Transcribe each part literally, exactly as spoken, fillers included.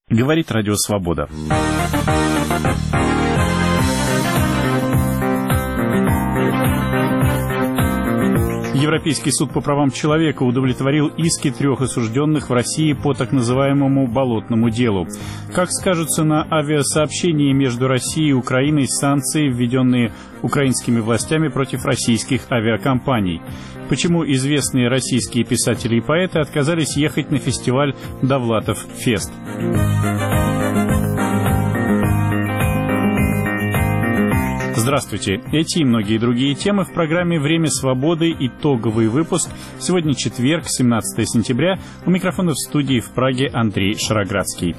Говорит Радио Свобода. Европейский суд по правам человека удовлетворил иски трех осужденных в России по так называемому «болотному делу». Как скажутся на авиасообщении между Россией и Украиной санкции, введенные украинскими властями против российских авиакомпаний? Почему известные российские писатели и поэты отказались ехать на фестиваль «Довлатов Фест»? Здравствуйте. Эти и многие другие темы в программе «Время свободы». Итоговый выпуск. Сегодня четверг, семнадцатое сентября. У микрофона в студии в Праге Андрей Шароградский.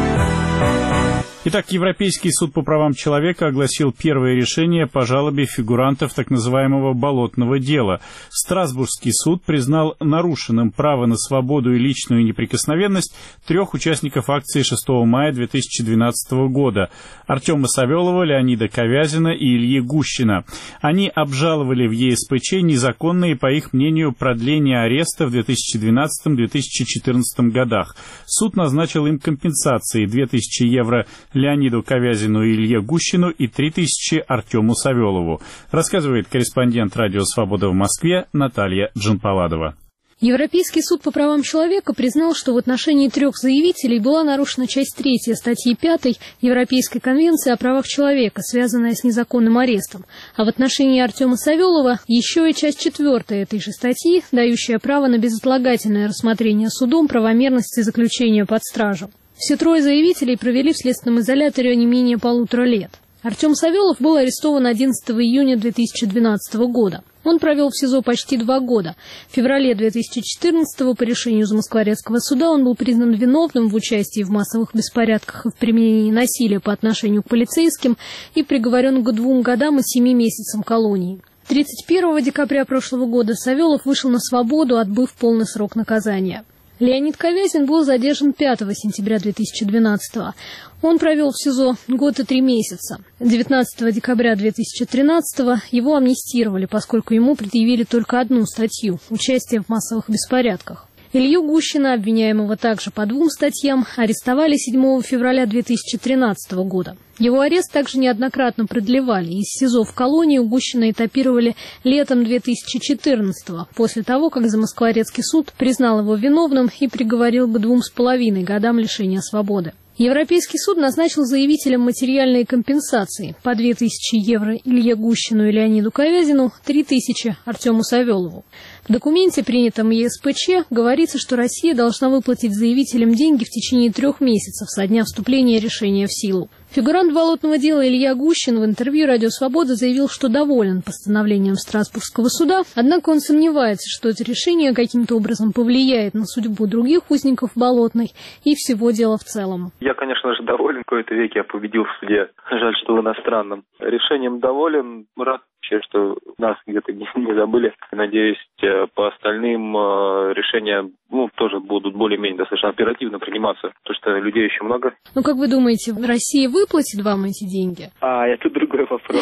Итак, Европейский суд по правам человека огласил первое решение по жалобе фигурантов так называемого «болотного дела». Страсбургский суд признал нарушенным право на свободу и личную неприкосновенность трех участников акции шестого мая две тысячи двенадцатого года – Артема Савелова, Леонида Ковязина и Ильи Гущина. Они обжаловали в Е С П Ч незаконные, по их мнению, продление ареста в две тысячи двенадцатом — две тысячи четырнадцатом годах. Суд назначил им компенсации – две тысячи евро Леониду Ковязину и Илье Гущину и три тысячи Артему Савелову, рассказывает корреспондент Радио Свобода в Москве Наталья Джанпаладова. Европейский суд по правам человека признал, что в отношении трех заявителей была нарушена часть третья статьи пятой Европейской конвенции о правах человека, связанная с незаконным арестом, а в отношении Артема Савелова еще и часть четвертая этой же статьи, дающая право на безотлагательное рассмотрение судом правомерности заключения под стражу. Все трое заявителей провели в следственном изоляторе не менее полутора лет. Артем Савелов был арестован одиннадцатого июня две тысячи двенадцатого года. Он провел в СИЗО почти два года. В феврале две тысячи четырнадцатого по решению Замоскворецкого суда он был признан виновным в участии в массовых беспорядках и в применении насилия по отношению к полицейским и приговорен к двум годам и семи месяцам колонии. тридцать первого декабря прошлого года Савелов вышел на свободу, отбыв полный срок наказания. Леонид Ковязин был задержан пятого сентября две тысячи двенадцатого. Он провел в СИЗО год и три месяца. девятнадцатого декабря две тысячи тринадцатого его амнистировали, поскольку ему предъявили только одну статью – участие в массовых беспорядках. Илью Гущина, обвиняемого также по двум статьям, арестовали седьмого февраля две тысячи тринадцатого года. Его арест также неоднократно продлевали. Из СИЗО в колонию Гущина этапировали летом две тысячи четырнадцатого, после того, как Замоскворецкий суд признал его виновным и приговорил к двум с половиной годам лишения свободы. Европейский суд назначил заявителям материальные компенсации по две тысячи евро Илье Гущину и Леониду Ковязину, три тысячи Артему Савелову. В документе, принятом Е С П Ч, говорится, что Россия должна выплатить заявителям деньги в течение трех месяцев со дня вступления решения в силу. Фигурант болотного дела Илья Гущин в интервью «Радио Свобода» заявил, что доволен постановлением Страсбургского суда, однако он сомневается, что это решение каким-то образом повлияет на судьбу других узников Болотной и всего дела в целом. Я, конечно же, доволен. В какой-то веке я победил в суде. Жаль, что в иностранном. Решением доволен. Рад, что нас где-то не забыли. Надеюсь, по остальным решения ну, тоже будут более-менее достаточно оперативно приниматься, потому что людей еще много. Ну, как вы думаете, Россия выплатит вам эти деньги? А, это другой вопрос.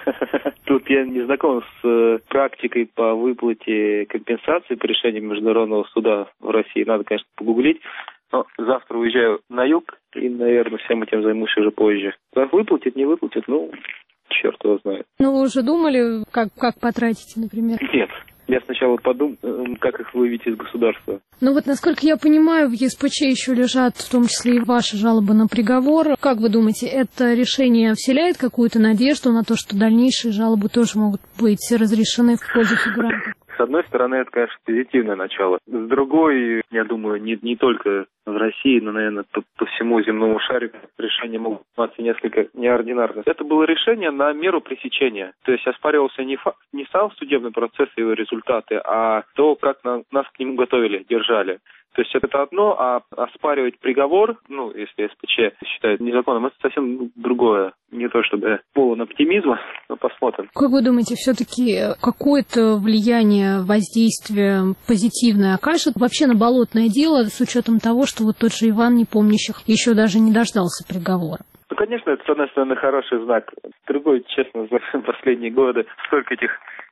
Тут я не знаком с практикой по выплате компенсации по решению Международного суда в России. Надо, конечно, погуглить. Но завтра уезжаю на юг, и, наверное, всем этим займусь уже позже. Как выплатит, не выплатит, ну, черт его знает. Ну, вы уже думали, как, как потратите, например? Нет. Я сначала подумал, как их вывести из государства. Ну вот, насколько я понимаю, в Е С П Ч еще лежат в том числе и ваши жалобы на приговор. Как вы думаете, это решение вселяет какую-то надежду на то, что дальнейшие жалобы тоже могут быть разрешены в пользу фигурантов? С одной стороны, это, конечно, позитивное начало. С другой, я думаю, не, не только в России, но, наверное, по, по всему земному шару решения могут быть несколько неординарных. Это было решение на меру пресечения. То есть оспаривался не, фа- не сам судебный процесс и его результаты, а то, как на, нас к нему готовили, держали. То есть это одно, а оспаривать приговор, ну, если С П Ч считает незаконным, это совсем другое. Не то чтобы полон оптимизма, но посмотрим. Как вы думаете, все-таки какое-то влияние, воздействие позитивное окажет вообще на болотное дело, с учетом того, что вот тот же Иван Непомнящих еще даже не дождался приговора? Ну, конечно, это, с одной стороны, хороший знак. С другой, честно, за последние годы столько этих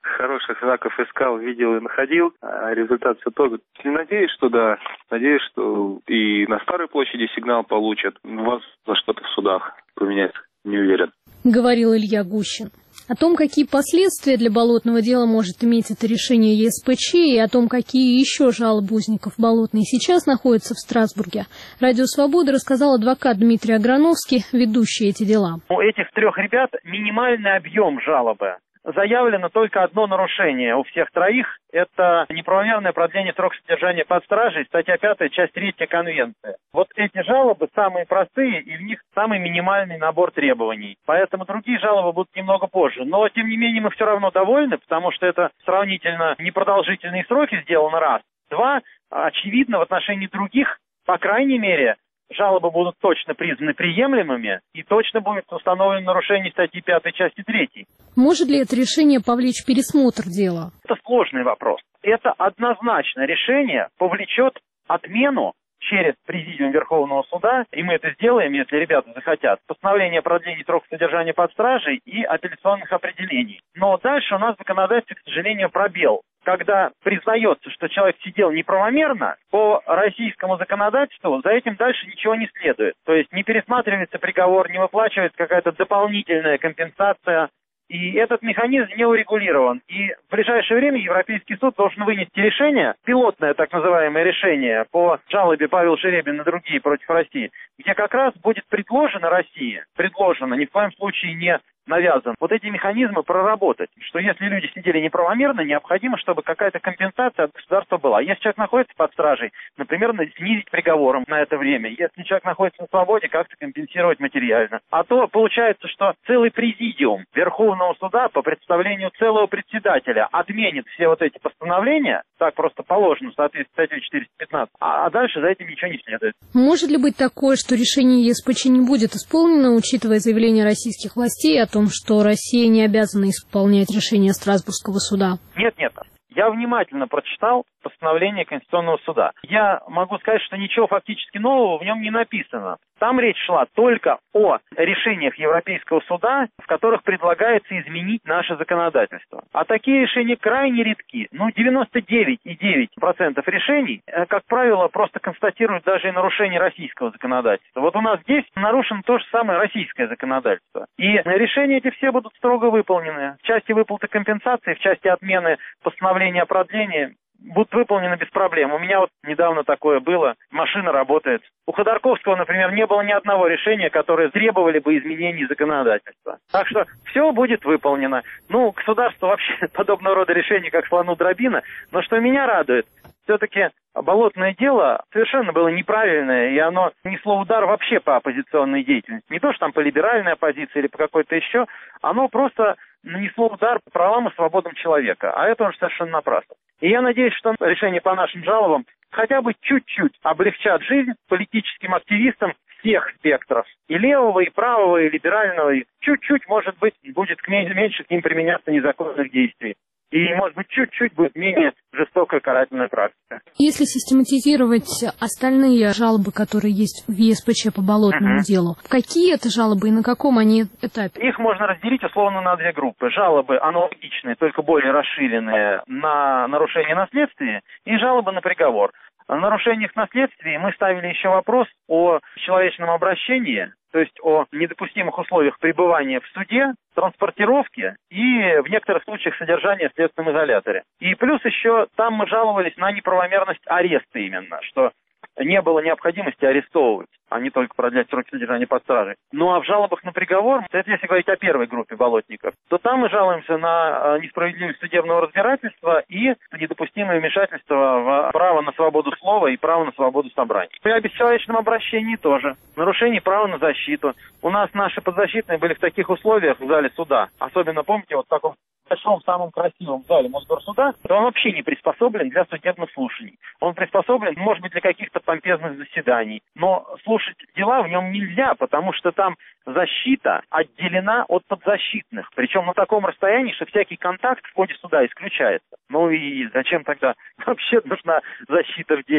хороших знаков искал, видел и находил, а результат все тот. Надеюсь, что да. Надеюсь, что и на Старой площади сигнал получат. Вас за что-то в судах поменять не уверен. Говорил Илья Гущин. О том, какие последствия для болотного дела может иметь это решение ЕСПЧ, и о том, какие еще жалобы узников Болотной сейчас находятся в Страсбурге, Радио Свобода рассказал адвокат Дмитрий Аграновский, ведущий эти дела. У этих трех ребят минимальный объем жалобы. Заявлено только одно нарушение у всех троих. Это неправомерное продление срока содержания под стражей, статья пятая, часть третья Конвенции. Вот эти жалобы самые простые, и в них самый минимальный набор требований. Поэтому другие жалобы будут немного позже. Но, тем не менее, мы все равно довольны, потому что это сравнительно непродолжительные сроки сделано раз. Два, очевидно, в отношении других, по крайней мере, жалобы будут точно признаны приемлемыми и точно будет установлено нарушение статьи пятой, части третьей. Может ли это решение повлечь пересмотр дела? Это сложный вопрос. Это однозначно решение повлечет отмену через Президиум Верховного Суда, и мы это сделаем, если ребята захотят, постановление о продлении срока содержания под стражей и апелляционных определений. Но дальше у нас в законодательстве, к сожалению, пробел. Когда признается, что человек сидел неправомерно, по российскому законодательству за этим дальше ничего не следует. То есть не пересматривается приговор, не выплачивается какая-то дополнительная компенсация. И этот механизм не урегулирован. И в ближайшее время Европейский суд должен вынести решение, пилотное так называемое решение по жалобе Павела Жеребина и другие против России, где как раз будет предложено России, предложено, ни в коем случае не навязан, вот эти механизмы проработать, что если люди сидели неправомерно, необходимо, чтобы какая-то компенсация от государства была. Если человек находится под стражей, например, снизить приговором на это время. Если человек находится на свободе, как-то компенсировать материально. А то получается, что целый президиум Верховного суда по представлению целого председателя отменит все вот эти постановления, так просто положено в соответствии с статьей четыреста пятнадцать, а дальше за этим ничего не следует. Может ли быть такое, что решение ЕСПЧ не будет исполнено, учитывая заявления российских властей о том, что Россия не обязана исполнять решение Страсбургского суда? Нет, нет. Я внимательно прочитал постановление Конституционного суда. Я могу сказать, что ничего фактически нового в нем не написано. Там речь шла только о решениях Европейского суда, в которых предлагается изменить наше законодательство. А такие решения крайне редки. Ну, девяносто девять целых девять десятых процента решений, как правило, просто констатируют даже и нарушение российского законодательства. Вот у нас здесь нарушено то же самое российское законодательство. И решения эти все будут строго выполнены. В части выплаты компенсации, в части отмены постановления о продлении будут выполнены без проблем. У меня вот недавно такое было. Машина работает. У Ходорковского, например, не было ни одного решения, которое требовали бы изменений законодательства. Так что все будет выполнено. Ну, государство вообще подобного рода решений, как слону дробина. Но что меня радует, все-таки болотное дело совершенно было неправильное, и оно несло удар вообще по оппозиционной деятельности. Не то, что там по либеральной оппозиции или по какой-то еще, оно просто нанесло удар по правам и свободам человека. А это уже совершенно напрасно. И я надеюсь, что решения по нашим жалобам хотя бы чуть-чуть облегчат жизнь политическим активистам всех спектров. И левого, и правого, и либерального. И чуть-чуть, может быть, будет меньше к ним применяться незаконных действий. И, может быть, чуть-чуть будет менее жестокая карательная практика. Если систематизировать остальные жалобы, которые есть в ЕСПЧ по болотному uh-huh. делу, какие это жалобы и на каком они этапе? Их можно разделить условно на две группы. Жалобы аналогичные, только более расширенные, на нарушение наследствия, и жалобы на приговор. В нарушениях наследствия мы ставили еще вопрос о человечном обращении, то есть о недопустимых условиях пребывания в суде, транспортировке и в некоторых случаях содержания в следственном изоляторе. И плюс еще там мы жаловались на неправомерность ареста именно, что не было необходимости арестовывать, а не только продлять сроки содержания под стражей. Ну а в жалобах на приговор, это если говорить о первой группе болотников, то там мы жалуемся на несправедливость судебного разбирательства и недопустимое вмешательство в право на свободу слова и право на свободу собрания. И о бесчеловечном обращении тоже. Нарушение права на защиту. У нас наши подзащитные были в таких условиях в зале суда. Особенно, помните, вот в таком большом, самом красивом зале Мосгорсуда, то он вообще не приспособлен для судебных слушаний. Он приспособлен, может быть, для каких-то помпезных заседаний. Но слушать дела в нем нельзя, потому что там защита отделена от подзащитных. Причем на таком расстоянии, что всякий контакт в ходе суда исключается. Ну и зачем тогда вообще нужна защита в деле?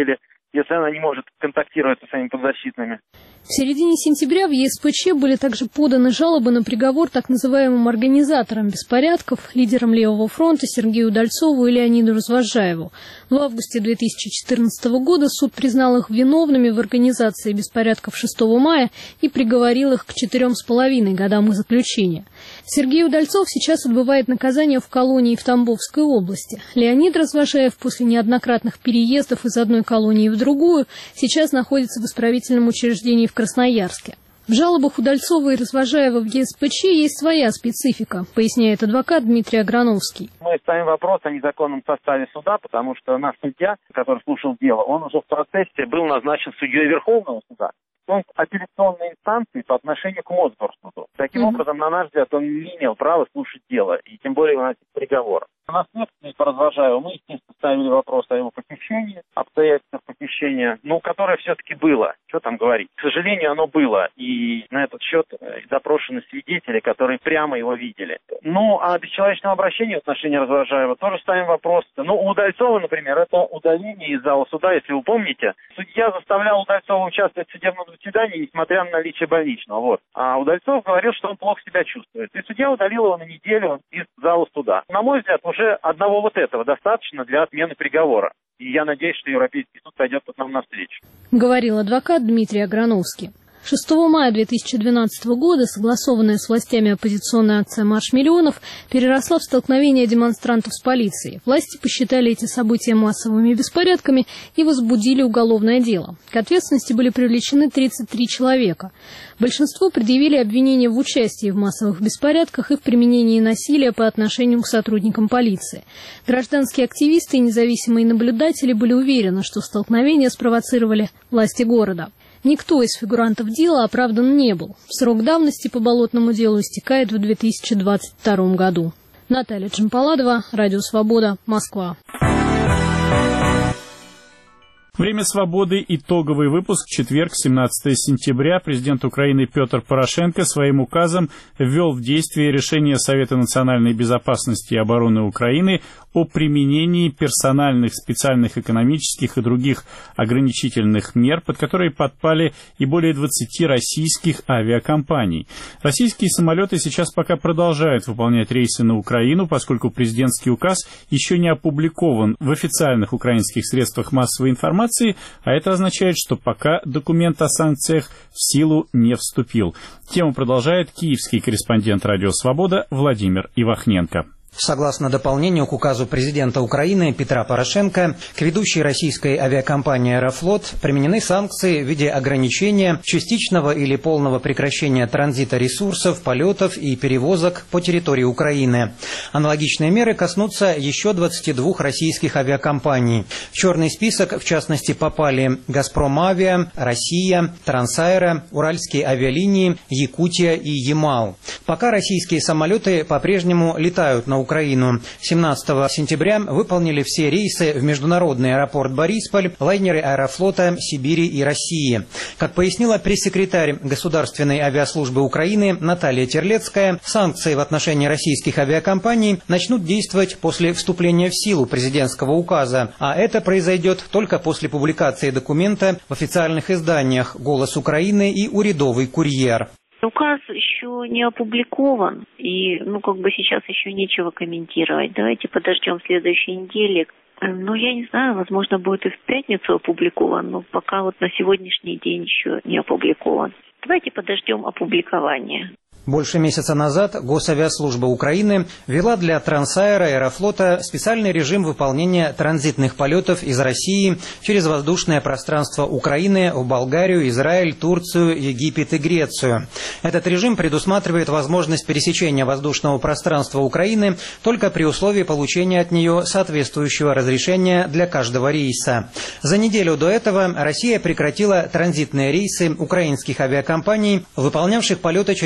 если она не может контактировать со своими подзащитными. В середине сентября в Е С П Ч были также поданы жалобы на приговор так называемым организаторам беспорядков, лидерам Левого фронта Сергею Удальцову и Леониду Развозжаеву. В августе две тысячи четырнадцатого года суд признал их виновными в организации беспорядков шестого мая и приговорил их к четырем с половиной годам заключения. Сергей Удальцов сейчас отбывает наказание в колонии в Тамбовской области. Леонид Развозжаев после неоднократных переездов из одной колонии в другую сейчас находится в исправительном учреждении в Красноярске. В жалобах Удальцова и Развозжаева в Е С П Ч есть своя специфика, поясняет адвокат Дмитрий Аграновский. Мы ставим вопрос о незаконном составе суда, потому что наш судья, который слушал дело, он уже в процессе был назначен судьей Верховного суда. То есть апелляционной инстанции по отношению к Мосгорсуду. Таким mm-hmm. образом, на наш взгляд, он не имел права слушать дело, и тем более выносить приговор. На следствии по Развозжаеву мы, естественно, ставили вопрос о его похищении, обстоятельствах похищения, ну, которое все-таки было. Что там говорить? К сожалению, оно было. И на этот счет допрошены свидетели, которые прямо его видели. Ну, а бесчеловечного обращения в отношении Развозжаева тоже ставим вопрос. Ну, у Удальцова, например, это удаление из зала суда, если вы помните. Судья заставлял Удальцова участвовать в судебном заседании, несмотря на наличие больничного. Вот. А Удальцов говорил, что он плохо себя чувствует. И судья удалил его на неделю из зала суда. На мой взгляд, уже одного вот этого достаточно для отмены приговора. И я надеюсь, что Европейский суд пойдет тут нам навстречу. Говорил адвокат Дмитрий Аграновский. шестого мая две тысячи двенадцатого года согласованная с властями оппозиционная акция «Марш миллионов» переросла в столкновение демонстрантов с полицией. Власти посчитали эти события массовыми беспорядками и возбудили уголовное дело. К ответственности были привлечены тридцать три человека. Большинство предъявили обвинения в участии в массовых беспорядках и в применении насилия по отношению к сотрудникам полиции. Гражданские активисты и независимые наблюдатели были уверены, что столкновения спровоцировали власти города. Никто из фигурантов дела оправдан не был. Срок давности по болотному делу истекает в две тысячи двадцать втором году. Наталья Джампаладова, Радио Свобода, Москва. Время свободы. Итоговый выпуск. Четверг, семнадцатого сентября. Президент Украины Петр Порошенко своим указом ввел в действие решение Совета национальной безопасности и обороны Украины о применении персональных, специальных экономических и других ограничительных мер, под которые подпали и более двадцати российских авиакомпаний. Российские самолеты сейчас пока продолжают выполнять рейсы на Украину, поскольку президентский указ еще не опубликован в официальных украинских средствах массовой информации, а это означает, что пока документ о санкциях в силу не вступил. Тему продолжает киевский корреспондент «Радио Свобода» Владимир Ивахненко. Согласно дополнению к указу президента Украины Петра Порошенко, к ведущей российской авиакомпании «Аэрофлот» применены санкции в виде ограничения частичного или полного прекращения транзита ресурсов, полетов и перевозок по территории Украины. Аналогичные меры коснутся еще двадцати двух российских авиакомпаний. В черный список, в частности, попали «Газпром-Авиа», «Россия», «Трансаэро», «Уральские авиалинии», «Якутия» и «Ямал». Пока российские самолеты по-прежнему летают на Украину. Украину. семнадцатого сентября выполнили все рейсы в международный аэропорт Борисполь лайнеры Аэрофлота, Сибири и России. Как пояснила пресс-секретарь Государственной авиаслужбы Украины Наталья Терлецкая, санкции в отношении российских авиакомпаний начнут действовать после вступления в силу президентского указа, а это произойдет только после публикации документа в официальных изданиях «Голос Украины» и «Урядовый курьер». Указ еще не опубликован, и, ну, как бы сейчас еще нечего комментировать. Давайте подождем следующей недели. Ну, я не знаю, возможно, будет и в пятницу опубликован, но пока вот на сегодняшний день еще не опубликован. Давайте подождем опубликования. Больше месяца назад Госавиаслужба Украины ввела для Трансаэро и Аэрофлота специальный режим выполнения транзитных полетов из России через воздушное пространство Украины в Болгарию, Израиль, Турцию, Египет и Грецию. Этот режим предусматривает возможность пересечения воздушного пространства Украины только при условии получения от нее соответствующего разрешения для каждого рейса. За неделю до этого Россия прекратила транзитные рейсы украинских авиакомпаний, выполнявших полеты через воздушное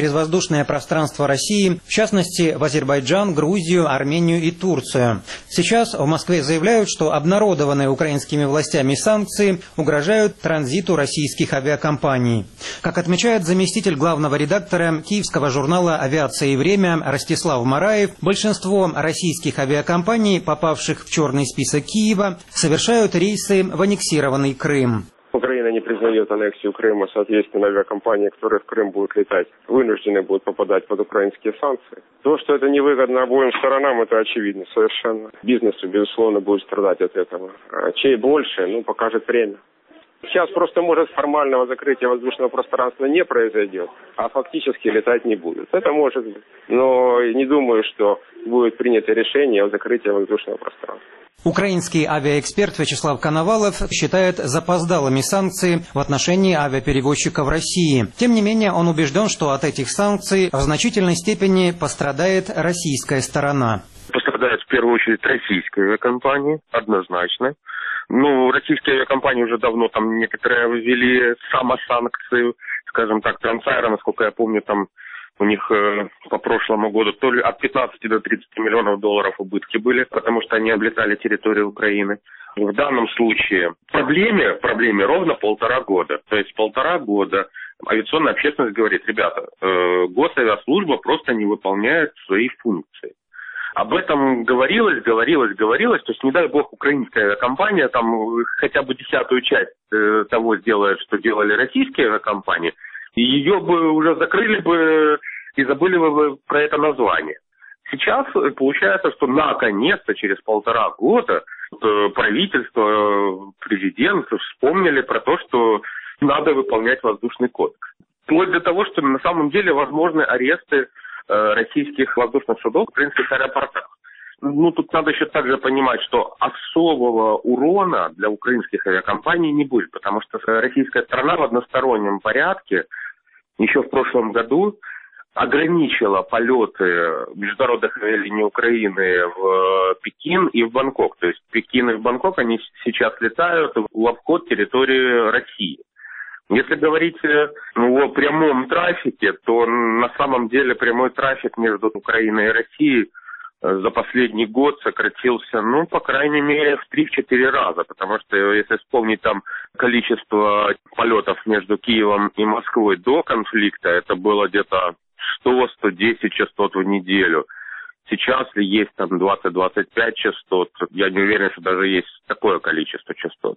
воздушное пространство России, в частности в Азербайджан, Грузию, Армению и Турцию. Сейчас в Москве заявляют, что обнародованные украинскими властями санкции угрожают транзиту российских авиакомпаний. Как отмечает заместитель главного редактора киевского журнала «Авиация и время» Ростислав Мараев, большинство российских авиакомпаний, попавших в черный список Киева, совершают рейсы в аннексированный Крым. Украина не признает аннексию Крыма, соответственно, авиакомпании, которые в Крым будут летать, вынуждены будут попадать под украинские санкции. То, что это невыгодно обоим сторонам, это очевидно совершенно. Бизнесу, безусловно, будет страдать от этого. А чей больше, ну, покажет время. Сейчас просто, может, формального закрытия воздушного пространства не произойдет, а фактически летать не будут. Это может быть. Но не думаю, что будет принято решение о закрытии воздушного пространства. Украинский авиаэксперт Вячеслав Коновалов считает запоздалыми санкции в отношении авиаперевозчиков России. Тем не менее, он убежден, что от этих санкций в значительной степени пострадает российская сторона. Пострадает в первую очередь российская авиакомпания, однозначно. Ну, российские авиакомпании уже давно там некоторые ввели самосанкции, скажем так, Трансайра, насколько я помню, там у них э, по прошлому году то ли от пятнадцати до тридцати миллионов долларов убытки были, потому что они облетали территорию Украины. В данном случае проблеме, проблеме ровно полтора года. То есть полтора года авиационная общественность говорит: ребята, э, госавиаслужба просто не выполняет свои функции. Об этом говорилось, говорилось, говорилось. То есть, не дай бог, украинская авиакомпания там хотя бы десятую часть э, того сделает, что делали российские авиакомпании, и ее бы уже закрыли бы и забыли бы про это название. Сейчас получается, что наконец-то через полтора года правительство, президент вспомнили про то, что надо выполнять воздушный кодекс. Вплоть до того, что на самом деле возможны аресты российских воздушных судов в украинских аэропортах. Ну, тут надо еще также понимать, что особого урона для украинских авиакомпаний не будет, потому что российская сторона в одностороннем порядке еще в прошлом году ограничила полеты международных авиалиний Украины в Пекин и в Бангкок. То есть Пекин и в Бангкок они сейчас летают в обход территории России. Если говорить ну, о прямом трафике, то на самом деле прямой трафик между Украиной и Россией за последний год сократился, ну, по крайней мере, в три-четыре раза. Потому что, если вспомнить там количество полетов между Киевом и Москвой до конфликта, это было где-то сто - сто десять частот в неделю. Сейчас есть там двадцать-двадцать пять частот. Я не уверен, что даже есть такое количество частот.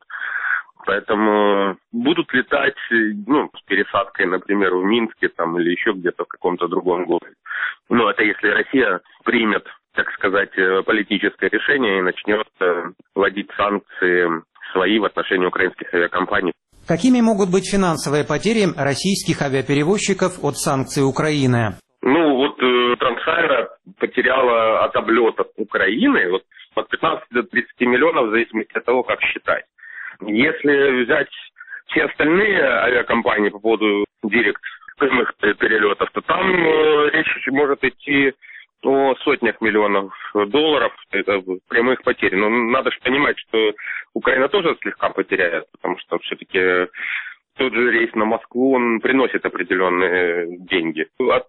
Поэтому будут летать, ну, с пересадкой, например, в Минске там, или еще где-то в каком-то другом городе. Но это если Россия примет, так сказать, политическое решение и начнет вводить санкции свои в отношении украинских авиакомпаний. Какими могут быть финансовые потери российских авиаперевозчиков от санкций Украины? Ну, вот э, Трансайра потеряла от облетов Украины вот, от пятнадцати до тридцати миллионов, в зависимости от того, как считать. Если взять все остальные авиакомпании по поводу директ прямых перелетов, то там э, речь может идти о сотнях миллионов долларов, это прямых потерь. Но надо же понимать, что Украина тоже слегка потеряет, потому что все-таки тот же рейс на Москву, он приносит определенные деньги. От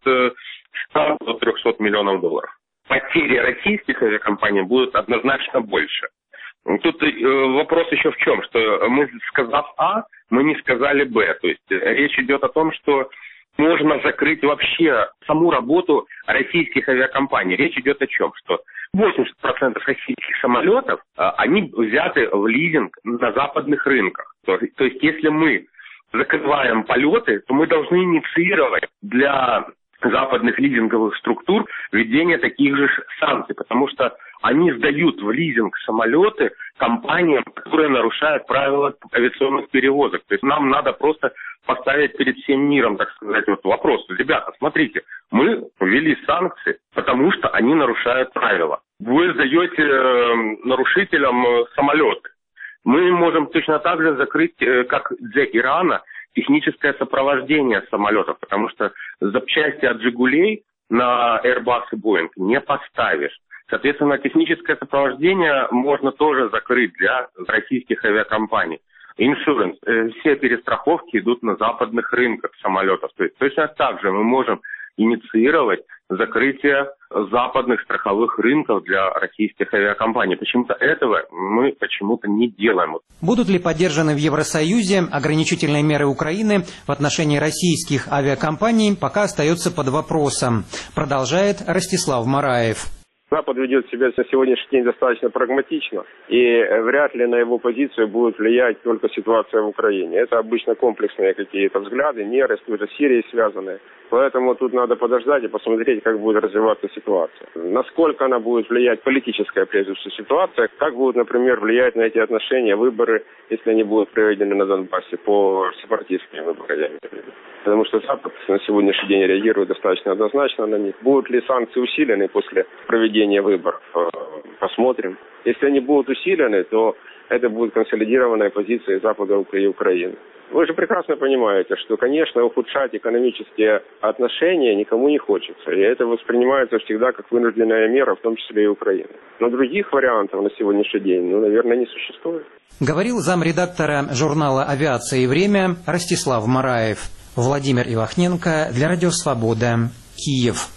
ста до трехсот миллионов долларов. Потери российских авиакомпаний будут однозначно больше. Тут вопрос еще в чем, что мы, сказав А, мы не сказали Б. То есть речь идет о том, что можно закрыть вообще саму работу российских авиакомпаний. Речь идет о чем? Что восемьдесят процентов российских самолетов, они взяты в лизинг на западных рынках. То есть если мы закрываем полеты, то мы должны инициировать для западных лизинговых структур введение таких же санкций, потому что они сдают в лизинг самолеты компаниям, которые нарушают правила авиационных перевозок. То есть нам надо просто поставить перед всем миром, так сказать, вот вопрос. Ребята, смотрите, мы ввели санкции, потому что они нарушают правила. Вы сдаете э, нарушителям самолеты. Мы можем точно так же закрыть, э, как для Ирана, техническое сопровождение самолетов, потому что запчасти от «Жигулей» на Airbus и Boeing не поставишь. Соответственно, техническое сопровождение можно тоже закрыть для российских авиакомпаний. Insurance, э, все перестраховки идут на западных рынках самолетов. То есть точно так же мы можем инициировать закрытие западных страховых рынков для российских авиакомпаний. Почему-то этого мы почему-то не делаем. Будут ли поддержаны в Евросоюзе ограничительные меры Украины в отношении российских авиакомпаний, пока остается под вопросом, продолжает Ростислав Мараев. Запад ведет себя на сегодняшний день достаточно прагматично, и вряд ли на его позицию будет влиять только ситуация в Украине. Это обычно комплексные какие-то взгляды, меры с той же Сирией связанные. Поэтому тут надо подождать и посмотреть, как будет развиваться ситуация. Насколько она будет влиять, политическая прежде всего ситуация, как будут, например, влиять на эти отношения выборы, если они будут проведены на Донбассе по сепаратистским выборам. Потому что Запад на сегодняшний день реагирует достаточно однозначно на них. Будут ли санкции усилены после проведения выборов? Посмотрим. Если они будут усилены, то это будет консолидированная позиция Запада и Украины. Вы же прекрасно понимаете, что, конечно, ухудшать экономические отношения никому не хочется. И это воспринимается всегда как вынужденная мера, в том числе и Украины. Но других вариантов на сегодняшний день, ну, наверное, не существует. Говорил замредактора журнала «Авиация и время» Ростислав Мараев. Владимир Ивахненко для Радио Свобода, Киев.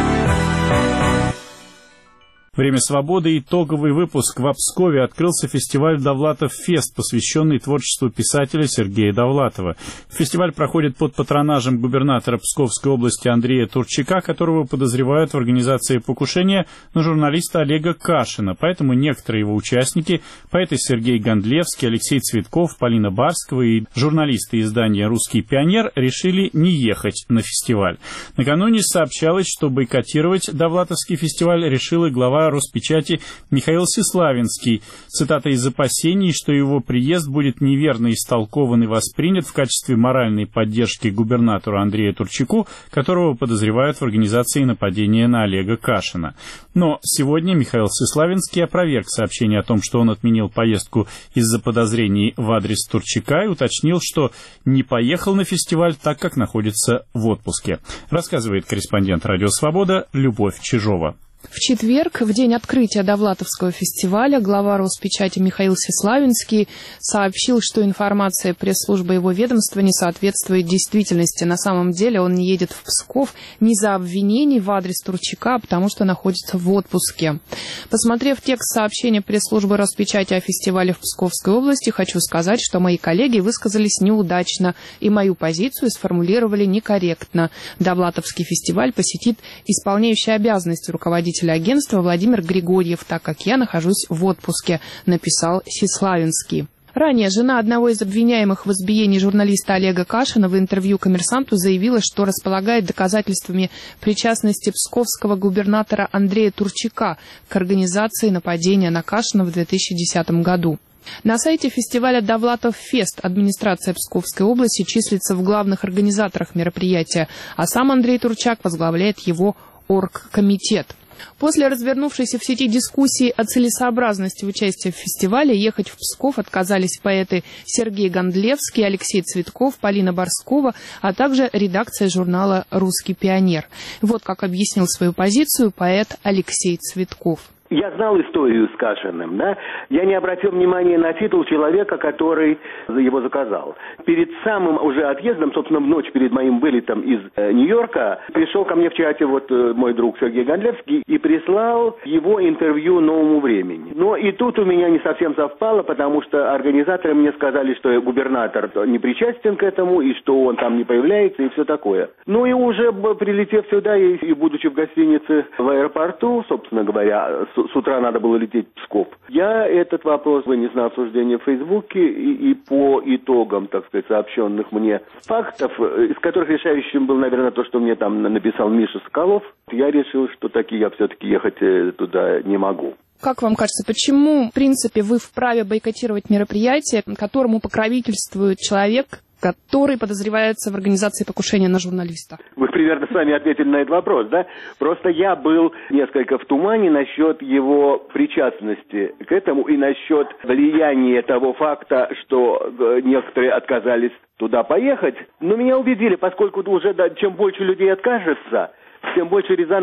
Время свободы. Итоговый выпуск. В Пскове открылся фестиваль «Довлатов Фест», посвященный творчеству писателя Сергея Довлатова. Фестиваль проходит под патронажем губернатора Псковской области Андрея Турчака, которого подозревают в организации покушения на журналиста Олега Кашина. Поэтому некоторые его участники, поэты Сергей Гондлевский, Алексей Цветков, Полина Барскова и журналисты издания «Русский пионер» решили не ехать на фестиваль. Накануне сообщалось, что бойкотировать Довлатовский фестиваль решил и глава Роспечати Михаил Сеславинский. Цитата: «Из опасений, что его приезд будет неверно истолкован и воспринят в качестве моральной поддержки губернатору Андрею Турчаку, которого подозревают в организации нападения на Олега Кашина». Но сегодня Михаил Сеславинский опроверг сообщение о том, что он отменил поездку из-за подозрений в адрес Турчака, и уточнил, что не поехал на фестиваль, так как находится в отпуске. Рассказывает корреспондент «Радио Свобода» Любовь Чижова. В четверг, в день открытия Довлатовского фестиваля, глава Роспечати Михаил Сеславинский сообщил, что информация пресс-службы его ведомства не соответствует действительности. На самом деле он не едет в Псков не за обвинений в адрес Турчака, а потому что находится в отпуске. Посмотрев текст сообщения пресс-службы Роспечати о фестивале в Псковской области, хочу сказать, что мои коллеги высказались неудачно и мою позицию сформулировали некорректно. Довлатовский фестиваль посетит исполняющий обязанности руководителя агентства Владимир Григорьев, так как я нахожусь в отпуске, написал Сеславинский. Ранее жена одного из обвиняемых в избиении журналиста Олега Кашина в интервью «Коммерсанту» заявила, что располагает доказательствами причастности псковского губернатора Андрея Турчака к организации нападения на Кашина в две тысячи десятом году. На сайте фестиваля «Довлатов Фест» администрация Псковской области числится в главных организаторах мероприятия, а сам Андрей Турчак возглавляет его оргкомитет. После развернувшейся в сети дискуссии о целесообразности участия в фестивале ехать в Псков отказались поэты Сергей Гондлевский, Алексей Цветков, Полина Барскова, а также редакция журнала «Русский пионер». Вот как объяснил свою позицию поэт Алексей Цветков. Я знал историю с Кашиным, да? Я не обратил внимания на титул человека, который его заказал. Перед самым уже отъездом, собственно, в ночь перед моим вылетом из э, Нью-Йорка, пришел ко мне в чате вот э, мой друг Сергей Гондлевский и прислал его интервью «Новому времени». Но и тут у меня не совсем совпало, потому что организаторы мне сказали, что губернатор не причастен к этому, и что он там не появляется, и все такое. Ну и уже прилетев сюда, и, и будучи в гостинице в аэропорту, собственно говоря, с С утра надо было лететь в Псков. Я этот вопрос вынес на обсуждение в Фейсбуке, и, и по итогам, так сказать, сообщенных мне фактов, из которых решающим был, наверное, то, что мне там написал Миша Соколов, я решил, что таки я все-таки ехать туда не могу. Как вам кажется, почему, в принципе, вы вправе бойкотировать мероприятие, которому покровительствует человек, который подозревается в организации покушения на журналиста? Вы примерно сами ответили на этот вопрос, да? Просто я был несколько в тумане насчет его причастности к этому и насчет влияния того факта, что некоторые отказались туда поехать. Но меня убедили, поскольку уже да, чем больше людей откажется, тем больше резонанс.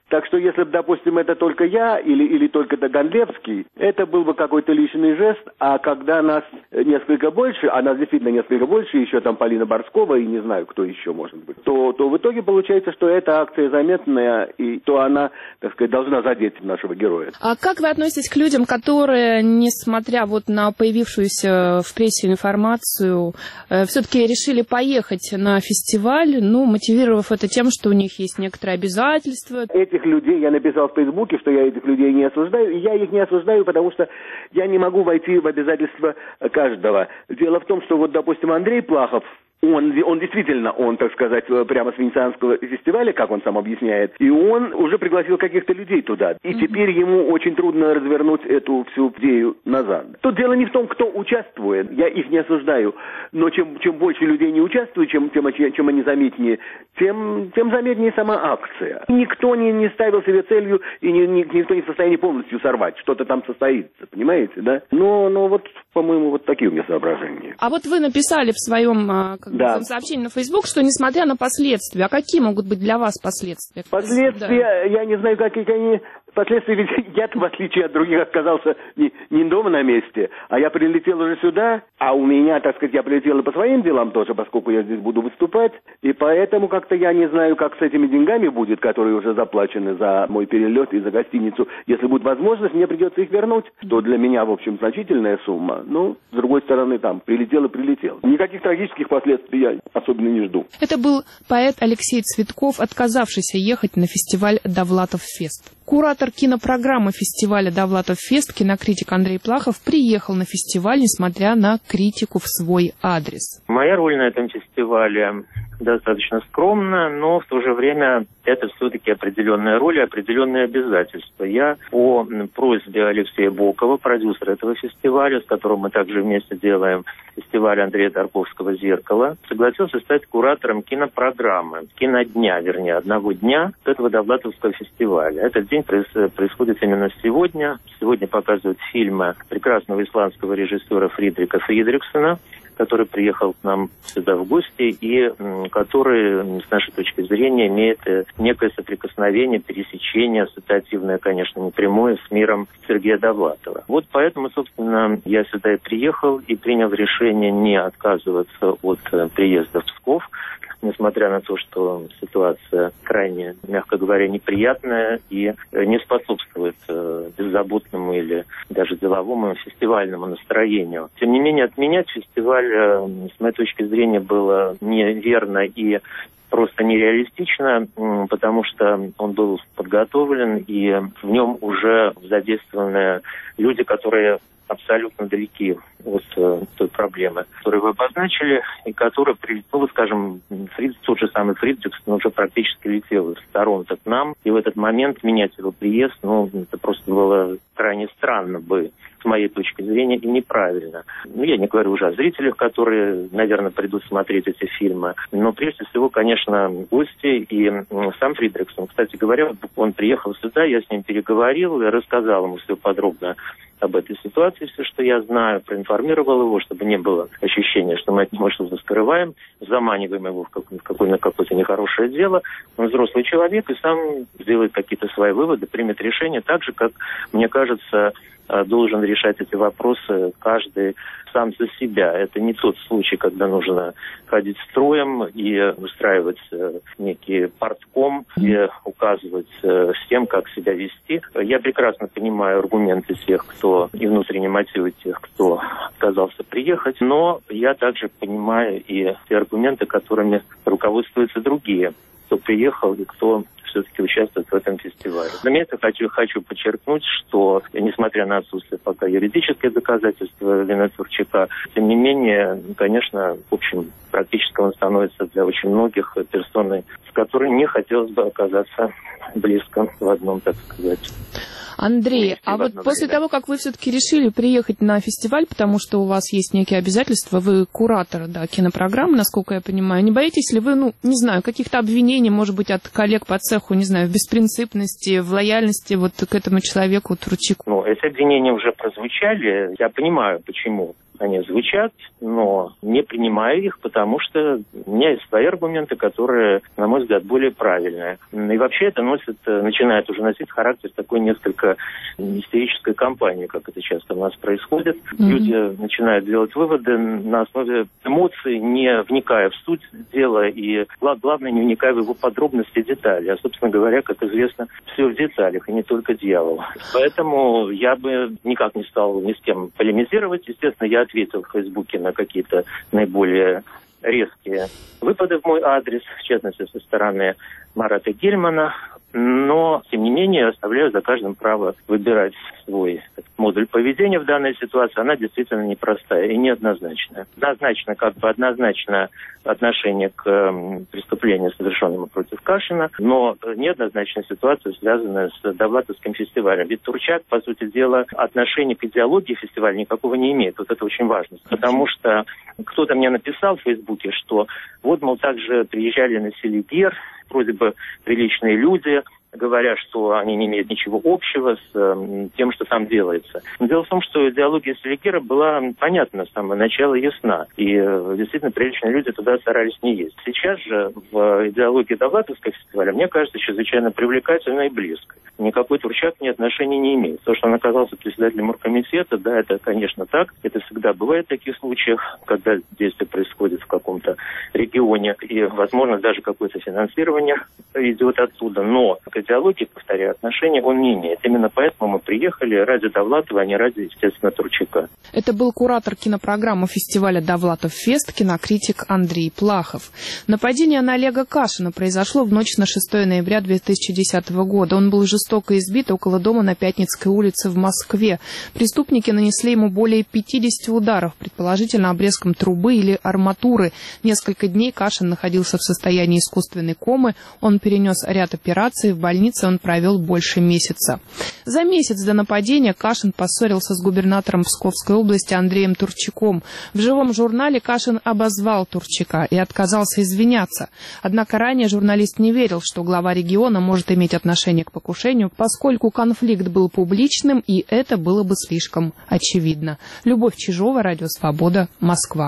Так что если бы, допустим, это только я или, или только Таганлевский, это был бы какой-то личный жест, а когда нас несколько больше, а нас действительно несколько больше, еще там Полина Борскова и не знаю, кто еще может быть, то, то в итоге получается, что эта акция заметная, и то она, так сказать, должна задеть нашего героя. А как вы относитесь к людям, которые, несмотря вот на появившуюся в прессе информацию, все-таки решили поехать на фестиваль, ну, мотивировав это тем, что у них есть некоторые обязательства? Этих людей, я написал в Фейсбуке, что я этих людей не осуждаю, и я их не осуждаю, потому что я не могу войти в обязательства каждого. Дело в том, что вот, допустим, Андрей Плахов, Он, он действительно, он, так сказать, прямо с Венецианского фестиваля, как он сам объясняет, и он уже пригласил каких-то людей туда. И mm-hmm. теперь ему очень трудно развернуть эту всю идею назад. Тут дело не в том, кто участвует, я их не осуждаю, но чем, чем больше людей не участвует, чем, чем, чем они заметнее, тем, тем заметнее сама акция. Никто не, не ставил себе целью, и ни, ни, никто не в состоянии полностью сорвать, что-то там состоится, понимаете, да? Но, но вот, по-моему, вот такие у меня соображения. А вот вы написали в своем... Как Да. сообщение на Facebook, что несмотря на последствия, а какие могут быть для вас последствия? Последствия, да. Я не знаю, какие они последствия, ведь я, в отличие от других, оказался не, не дома на месте, а я прилетел уже сюда, а у меня, так сказать, я прилетел и по своим делам тоже, поскольку я здесь буду выступать, и поэтому как-то я не знаю, как с этими деньгами будет, которые уже заплачены за мой перелет и за гостиницу. Если будет возможность, мне придется их вернуть, что для меня, в общем, значительная сумма. Ну, с другой стороны, там, прилетел и прилетел. Никаких трагических последствий я особенно не жду. Это был поэт Алексей Цветков, отказавшийся ехать на фестиваль «Довлатов Фест». Куратор кинопрограммы фестиваля «Довлатов Фест», кинокритик Андрей Плахов, приехал на фестиваль, несмотря на критику в свой адрес. Моя роль на этом фестивале достаточно скромная, но в то же время это все-таки определенная роль и определенные обязательства. Я по просьбе Алексея Бокова, продюсера этого фестиваля, с которым мы также вместе делаем фестиваль Андрея Тарковского «Зеркало», согласился стать куратором кинопрограммы, кинодня, вернее, одного дня этого Довлатовского фестиваля. Этот день происходит именно сегодня. Сегодня показывают фильмы прекрасного исландского режиссера Фридрика Фридриксона, который приехал к нам сюда в гости и который, с нашей точки зрения, имеет некое соприкосновение, пересечение, ассоциативное, конечно, не прямое, с миром Сергея Довлатова. Вот поэтому, собственно, я сюда и приехал и принял решение не отказываться от приезда в Псков, несмотря на то, что ситуация крайне, мягко говоря, неприятная и не способствует э, беззаботному или даже деловому фестивальному настроению. Тем не менее, отменять фестиваль, э, с моей точки зрения, было неверно и просто нереалистично, потому что он был подготовлен, и в нем уже задействованы люди, которые абсолютно далеки от э, той проблемы, которую вы обозначили, и которая, ну, скажем, Фрид, тот же самый Фридриксон уже практически летел в сторонку к нам, и в этот момент менять его приезд, ну, это просто было крайне странно бы, с моей точки зрения, и неправильно. Ну, я не говорю уже о зрителях, которые, наверное, придут смотреть эти фильмы, но прежде всего, конечно, гости и ну, сам Фридриксон. Кстати говоря, он приехал сюда, я с ним переговорил, я рассказал ему все подробно об этой ситуации, все, что я знаю, проинформировал его, чтобы не было ощущения, что мы от него что-то скрываем, заманиваем его в, как, в какое, какое-то нехорошее дело. Он взрослый человек и сам сделает какие-то свои выводы, примет решение так же, как, мне кажется, должен решать эти вопросы каждый сам за себя. Это не тот случай, когда нужно ходить строем и устраивать некий партком и указывать всем, как себя вести. Я прекрасно понимаю аргументы тех, кто и внутренние мотивы тех, кто отказался приехать, но я также понимаю и те аргументы, которыми руководствуются другие, кто приехал и кто все-таки участвует в этом фестивале. Разумеется, хочу, хочу подчеркнуть, что, несмотря на отсутствие пока юридических доказательств вины Турчака, тем не менее, конечно, в общем, практически он становится для очень многих персоной, с которой не хотелось бы оказаться близко в одном, так сказать. Андрей, а вот после того, как вы все-таки решили приехать на фестиваль, потому что у вас есть некие обязательства, вы куратор, да, кинопрограммы, насколько я понимаю, не боитесь ли вы, ну, не знаю, каких-то обвинений, может быть, от коллег по цеху, не знаю, в беспринципности, в лояльности вот к этому человеку, Турчаку? Ну, эти обвинения уже прозвучали, я понимаю, почему они звучат, но не принимаю их, потому что у меня есть свои аргументы, которые, на мой взгляд, более правильные. И вообще это носит, начинает уже носить характер такой несколько истерической кампании, как это часто у нас происходит. Mm-hmm. Люди начинают делать выводы на основе эмоций, не вникая в суть дела и, главное, не вникая в его подробности и детали. А, собственно говоря, как известно, все в деталях, и не только дьявол. Поэтому я бы никак не стал ни с кем полемизировать. Естественно, я ответил в Фейсбуке на какие-то наиболее резкие выпады в мой адрес, в частности, со стороны Марата Гельмана. Но, тем не менее, оставляю за каждым право выбирать свой модуль поведения в данной ситуации. Она действительно непростая и неоднозначная. Однозначно, как бы однозначно отношение к э, преступлению, совершенному против Кашина, но неоднозначная ситуация, связанная с Довлатовским фестивалем. Ведь Турчак, по сути дела, отношения к идеологии фестиваля никакого не имеет. Вот это очень важно. Потому что кто-то мне написал в Фейсбуке, что вот, мол, также приезжали на Селигер, вроде бы приличные люди, говоря, что они не имеют ничего общего с э, тем, что там делается. Но дело в том, что идеология Селигера была понятна с самого начала, ясна. И э, действительно приличные люди туда старались не ездить. Сейчас же в идеологии Довлатовского фестиваля, мне кажется, чрезвычайно привлекательна и близко. Никакой Турчак ни отношения не имеет. То, что он оказался председателем оргкомитета, да, это, конечно, так. Это всегда бывает в таких случаях, когда действие происходит в каком-то регионе. И, возможно, даже какое-то финансирование идет оттуда. Но к идеологии, повторяю, отношения он не имеет. Именно поэтому мы приехали ради Довлатова, а не ради, естественно, Турчака. Это был куратор кинопрограммы фестиваля «Довлатов Фест», кинокритик Андрей Плахов. Нападение на Олега Кашина произошло в ночь на шестое ноября две тысячи десятого года. Он был жестоко избит около дома на Пятницкой улице в Москве. Преступники нанесли ему более пятидесяти ударов, предположительно обрезком трубы или арматуры. Несколько дней Кашин находился в состоянии искусственной комы. Он перенес ряд операций. В больнице он провел больше месяца. За месяц до нападения Кашин поссорился с губернатором Псковской области Андреем Турчаком. В живом журнале Кашин обозвал Турчака и отказался извиняться. Однако ранее журналист не верил, что глава региона может иметь отношение к покушению, поскольку конфликт был публичным, и это было бы слишком очевидно. Любовь Чижова, Радио Свобода, Москва.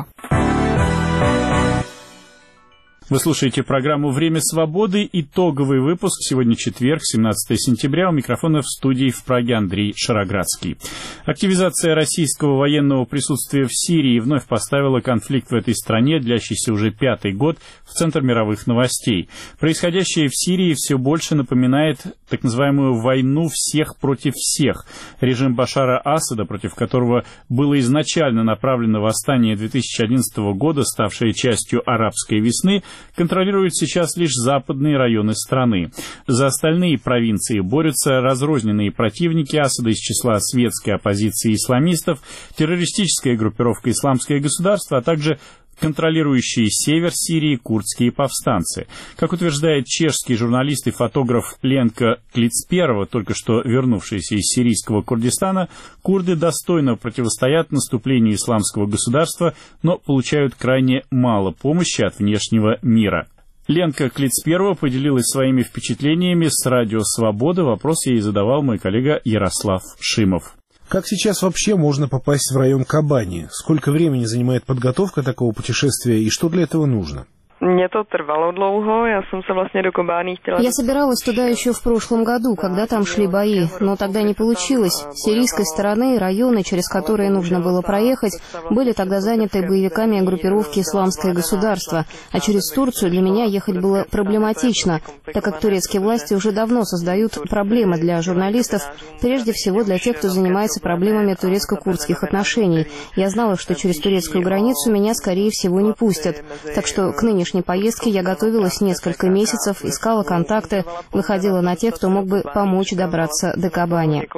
Вы слушаете программу «Время свободы». Итоговый выпуск. Сегодня четверг, семнадцатое сентября. У микрофона в студии в Праге Андрей Шароградский. Активизация российского военного присутствия в Сирии вновь поставила конфликт в этой стране, длящийся уже пятый год, в центр мировых новостей. Происходящее в Сирии все больше напоминает так называемую «войну всех против всех». Режим Башара Асада, против которого было изначально направлено восстание две тысячи одиннадцатого года, ставшее частью арабской весны, контролируют сейчас лишь западные районы страны. За остальные провинции борются разрозненные противники Асада из числа светской оппозиции исламистов, террористическая группировка «Исламское государство», а также контролирующие север Сирии курдские повстанцы. Как утверждает чешский журналист и фотограф Ленка Клицперова, только что вернувшийся из сирийского Курдистана, курды достойно противостоят наступлению исламского государства, но получают крайне мало помощи от внешнего мира. Ленка Клицперова поделилась своими впечатлениями с Радио Свобода. Вопрос ей задавал мой коллега Ярослав Шимов. Как сейчас вообще можно попасть в район Кобани? Сколько времени занимает подготовка такого путешествия и что для этого нужно? Мне то трвало долго, я сам власне до Кобани хотела. Я собиралась туда еще в прошлом году, когда там шли бои, но тогда не получилось. С сирийской стороны районы, через которые нужно было проехать, были тогда заняты боевиками группировки «Исламское государство», а через Турцию для меня ехать было проблематично, так как турецкие власти уже давно создают проблемы для журналистов, прежде всего для тех, кто занимается проблемами турецко-курдских отношений. Я знала, что через турецкую границу меня, скорее всего, не пустят, так что к нынешней поездки я готовилась несколько месяцев, искала контакты, выходила на тех, кто мог бы помочь добраться до Кобани.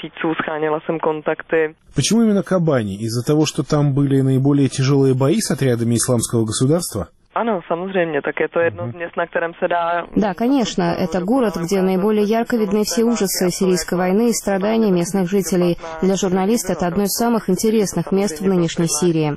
Почему именно Кобани? Из-за того, что там были наиболее тяжелые бои с отрядами Исламского государства? Да, конечно, это город, где наиболее ярко видны все ужасы сирийской войны и страдания местных жителей. Для журналиста это одно из самых интересных мест в нынешней Сирии.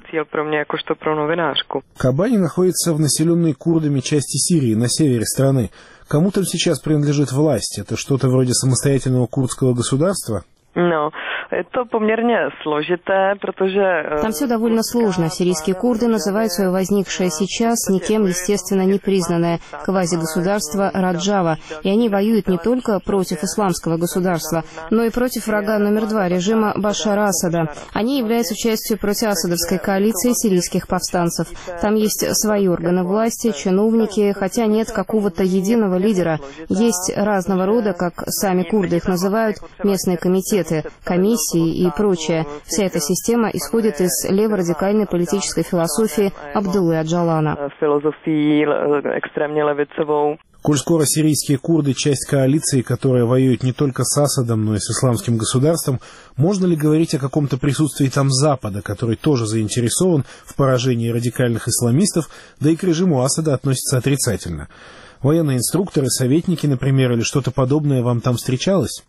Кобани находится в населенной курдами части Сирии, на севере страны. Кому там сейчас принадлежит власть? Это что-то вроде самостоятельного курдского государства? No. Это померне сложité, protože... Там все довольно сложно. Сирийские курды называют свое возникшее сейчас никем, естественно, не признанное квазигосударство Раджава. И они воюют не только против исламского государства, но и против врага номер два, режима Башара Асада. Они являются частью протиасадовской коалиции сирийских повстанцев. Там есть свои органы власти, чиновники, хотя нет какого-то единого лидера. Есть разного рода, как сами курды их называют, местные комитеты, комиссии и прочее. Вся эта система исходит из леворадикальной политической философии Абдуллы Аджалана. Коль скоро сирийские курды – часть коалиции, которая воюет не только с Асадом, но и с исламским государством, можно ли говорить о каком-то присутствии там Запада, который тоже заинтересован в поражении радикальных исламистов, да и к режиму Асада относится отрицательно? Военные инструкторы, советники, например, или что-то подобное вам там встречалось?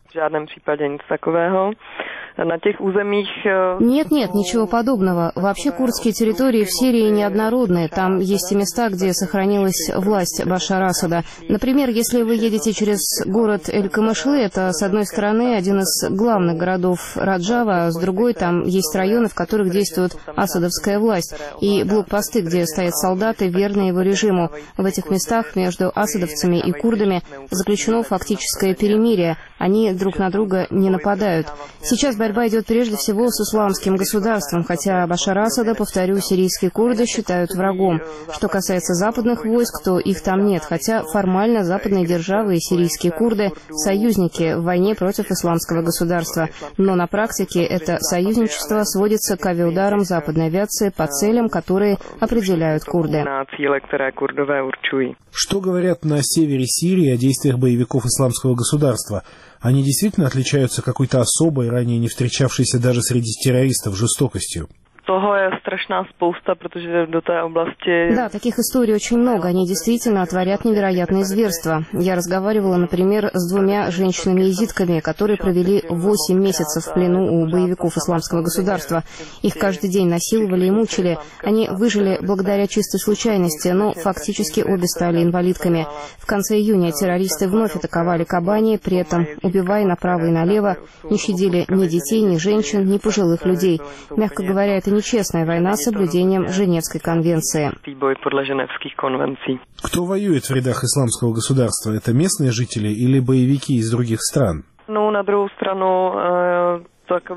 Нет, нет, ничего подобного. Вообще курдские территории в Сирии неоднородные. Там есть и места, где сохранилась власть Башара Асада. Например, если вы едете через город Эль-Камышлы, это, с одной стороны, один из главных городов Раджава, а с другой там есть районы, в которых действует асадовская власть, и блокпосты, где стоят солдаты, верные его режиму. В этих местах между асадовцами и курдами заключено фактическое перемирие. Они друг на друга не нападают. Сейчас борьба идет прежде всего с исламским государством, хотя Башара Асада, повторю, сирийские курды считают врагом. Что касается западных войск, то их там нет, хотя формально западные державы и сирийские курды – союзники в войне против исламского государства. Но на практике это союзничество сводится к авиаударам западной авиации по целям, которые определяют курды. Что говорят на севере Сирии о действиях боевиков исламского государства? Они действительно отличаются какой-то особой, ранее не встречавшейся даже среди террористов, жестокостью? Toho je strašná spousta, protože do té oblasti... Да, таких историй очень много. Они действительно творят невероятные зверства. Я разговаривала, например, с двумя женщинами-езидками, которые провели восемь месяцев в плену у боевиков исламского государства. Их каждый день насиловали и мучили. Они выжили благодаря чистой случайности, но фактически обе стали инвалидками. В конце июня террористы вновь атаковали Кобани, при этом убивая направо и налево, не щадили ни детей, ни женщин, ни пожилых людей. Мягко говоря, это нечестная война с соблюдением Женевской конвенции. Кто воюет в рядах исламского государства? Это местные жители или боевики из других стран? Ну, на другую сторону...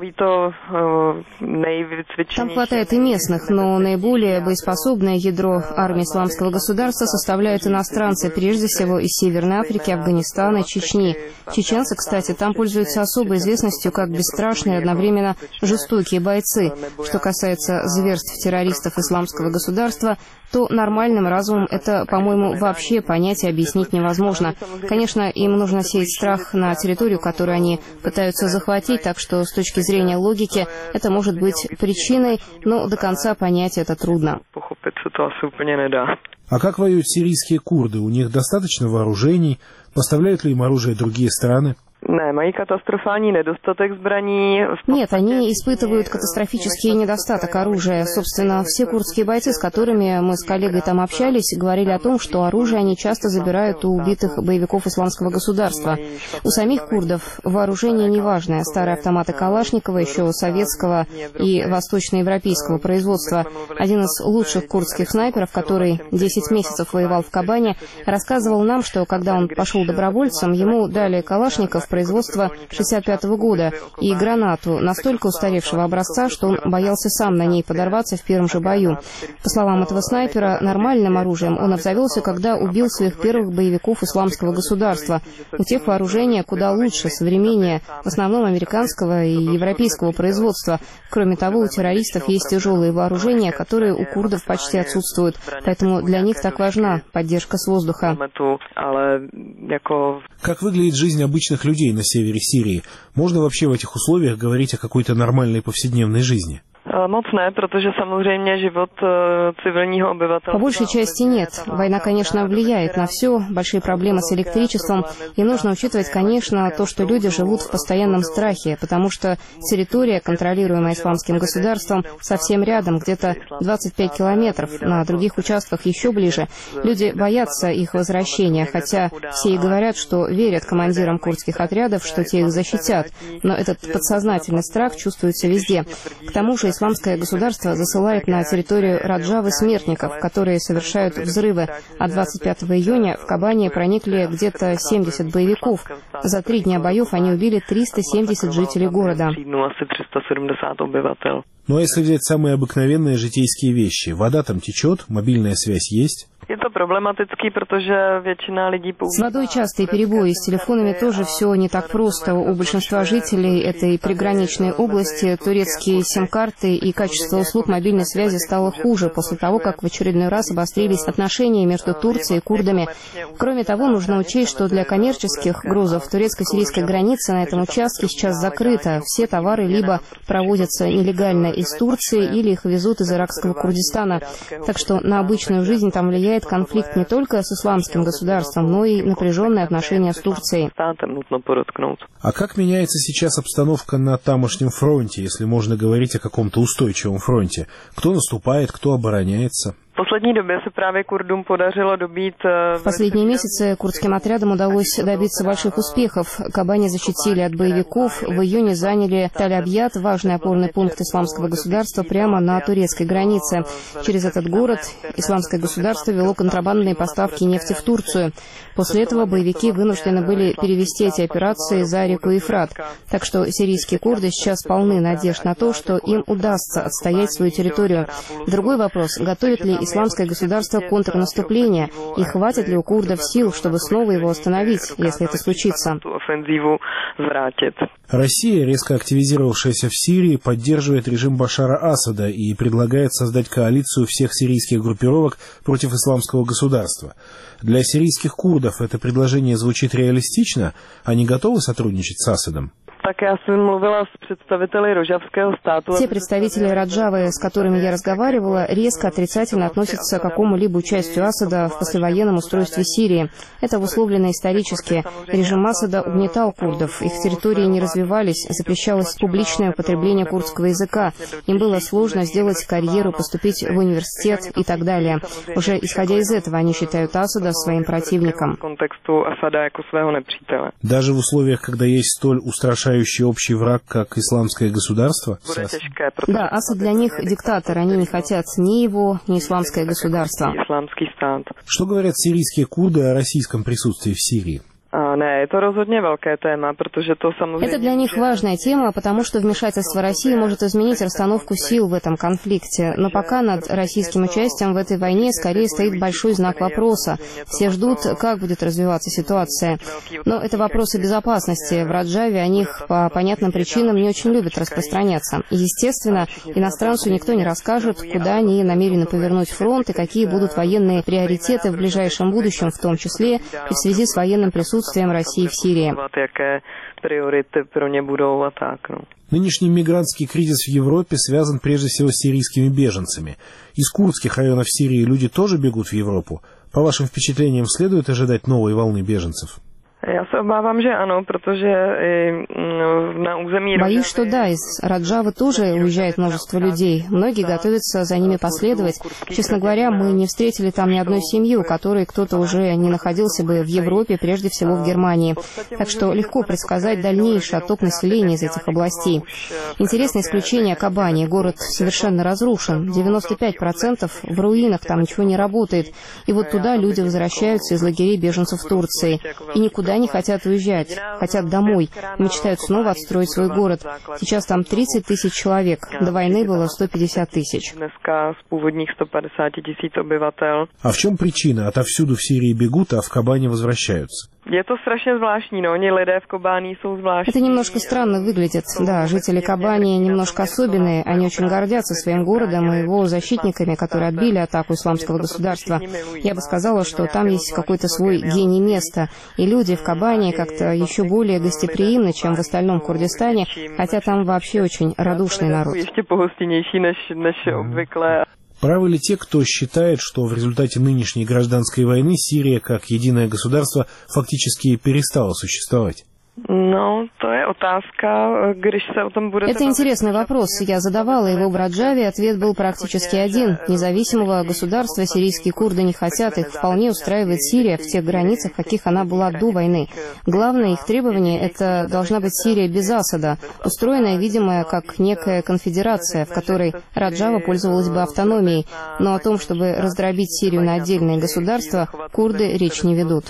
Там хватает и местных, но наиболее боеспособное ядро армии исламского государства составляют иностранцы, прежде всего из Северной Африки, Афганистана, Чечни. Чеченцы, кстати, там пользуются особой известностью как бесстрашные и одновременно жестокие бойцы. Что касается зверств террористов исламского государства, то нормальным разумом это, по-моему, вообще понять и объяснить невозможно. Конечно, им нужно сеять страх на территорию, которую они пытаются захватить, так что с точки зрения логики это может быть причиной, но до конца понять это трудно. А как воюют сирийские курды? У них достаточно вооружений? Поставляют ли им оружие другие страны? Нет, они испытывают катастрофический недостаток оружия. Собственно, все курдские бойцы, с которыми мы с коллегой там общались, говорили о том, что оружие они часто забирают у убитых боевиков исламского государства. У самих курдов вооружение неважное. Старые автоматы Калашникова, еще советского и восточноевропейского производства. Один из лучших курдских снайперов, который десять месяцев воевал в Кобани, рассказывал нам, что когда он пошел добровольцем, ему дали Калашников производства шестьдесят пятого года и гранату настолько устаревшего образца, что он боялся сам на ней подорваться в первом же бою. По словам этого снайпера, нормальным оружием он обзавелся, когда убил своих первых боевиков исламского государства. У тех вооружения куда лучше, современнее, в основном американского и европейского производства. Кроме того, у террористов есть тяжелые вооружения, которые у курдов почти отсутствуют. Поэтому для них так важна поддержка с воздуха. Как выглядит жизнь обычных людей на севере Сирии? Можно вообще в этих условиях говорить о какой-то нормальной повседневной жизни? По большей части нет. Война, конечно, влияет на все, большие проблемы с электричеством, и нужно учитывать, конечно, то, что люди живут в постоянном страхе, потому что территория, контролируемая исламским государством, совсем рядом, где-то двадцать пять километров, на других участках еще ближе. Люди боятся их возвращения, хотя все и говорят, что верят командирам курдских отрядов, что те их защитят, но этот подсознательный страх чувствуется везде. К тому же исламское государство засылает на территорию Раджавы смертников, которые совершают взрывы. А двадцать пятого июня в Кобани проникли где-то семьдесят боевиков. За три дня боев они убили триста семьдесят жителей города. Ну а если взять самые обыкновенные житейские вещи? Вода там течет, мобильная связь есть? С водой частые перебои, с телефонами тоже все не так просто. У большинства жителей этой приграничной области турецкие сим-карты и качество услуг мобильной связи стало хуже после того, как в очередной раз обострились отношения между Турцией и курдами. Кроме того, нужно учесть, что для коммерческих грузов турецко-сирийская граница на этом участке сейчас закрыта. Все товары либо провозятся нелегально из Турции или их везут из иракского Курдистана. Так что на обычную жизнь там влияет конфликт не только с исламским государством, но и напряженные отношения с Турцией. А как меняется сейчас обстановка на тамошнем фронте, если можно говорить о каком-то устойчивом фронте? Кто наступает, кто обороняется? В последние месяцы курдским отрядам удалось добиться больших успехов. Кобани защитили от боевиков. В июне заняли Таль-Абьят, важный опорный пункт исламского государства, прямо на турецкой границе. Через этот город исламское государство вело контрабандные поставки нефти в Турцию. После этого боевики вынуждены были перевести эти операции за реку Ефрат. Так что сирийские курды сейчас полны надежд на то, что им удастся отстоять свою территорию. Другой вопрос: готовит ли исламское государство контрнаступление, и хватит ли у курдов сил, чтобы снова его остановить, если это случится? Россия, резко активизировавшаяся в Сирии, поддерживает режим Башара Асада и предлагает создать коалицию всех сирийских группировок против исламского государства. Для сирийских курдов это предложение звучит реалистично? Они готовы сотрудничать с Асадом? Те представители Раджавы, с которыми я разговаривала, резко отрицательно относятся к какому-либо участию Асада в послевоенном устройстве Сирии. Это обусловлено исторически. Режим Асада угнетал курдов, их территории не развивались, запрещалось публичное употребление курдского языка, им было сложно сделать карьеру, поступить в университет и так далее. Уже исходя из этого, они считают Асада своим противником. Даже в условиях, когда есть столь устрашающий общий враг, как исламское государство? Да, Асад для них диктатор, они не хотят ни его, ни исламское государство. Что говорят сирийские курды о российском присутствии в Сирии? Это для них важная тема, потому что вмешательство России может изменить расстановку сил в этом конфликте. Но пока над российским участием в этой войне скорее стоит большой знак вопроса. Все ждут, как будет развиваться ситуация. Но это вопросы безопасности. В Раджаве о них по понятным причинам не очень любят распространяться. Естественно, иностранцу никто не расскажет, куда они намерены повернуть фронт и какие будут военные приоритеты в ближайшем будущем, в том числе и в связи с военным присутствием России в Сирии. Нынешний мигрантский кризис в Европе связан прежде всего с сирийскими беженцами. Из курдских районов Сирии люди тоже бегут в Европу. По вашим впечатлениям, следует ожидать новой волны беженцев? Боюсь, что да, из Раджавы тоже уезжает множество людей. Многие готовятся за ними последовать. Честно говоря, мы не встретили там ни одной семьи, у которой кто-то уже не находился бы в Европе, прежде всего в Германии. Так что легко предсказать дальнейший отток населения из этих областей. Интересное исключение Кобани. Город совершенно разрушен. девяносто пять процентов в руинах, там ничего не работает. И вот туда люди возвращаются из лагерей беженцев в Турции. И никуда не хотят уезжать, хотят домой, мечтают снова отстроить свой город. Сейчас там тридцать тысяч человек, до войны было сто пятьдесят тысяч. А в чем причина? Отовсюду в Сирии бегут, а в Кобани возвращаются? Это немножко странно выглядит. Да, жители Кобани немножко особенные. Они очень гордятся своим городом и его защитниками, которые отбили атаку исламского государства. Я бы сказала, что там есть какой-то свой гений места. И люди в Кобани как-то еще более гостеприимны, чем в остальном Курдистане, хотя там вообще очень радушный народ. Правы ли те, кто считает, что в результате нынешней гражданской войны Сирия как единое государство фактически перестала существовать? Это интересный вопрос. Я задавала его в Раджаве, ответ был практически один. Независимого государства сирийские курды не хотят, их вполне устраивает Сирия в тех границах, каких она была до войны. Главное их требование – это должна быть Сирия без Асада, устроенная, видимо, как некая конфедерация, в которой Раджава пользовалась бы автономией. Но о том, чтобы раздробить Сирию на отдельные государства, курды речь не ведут.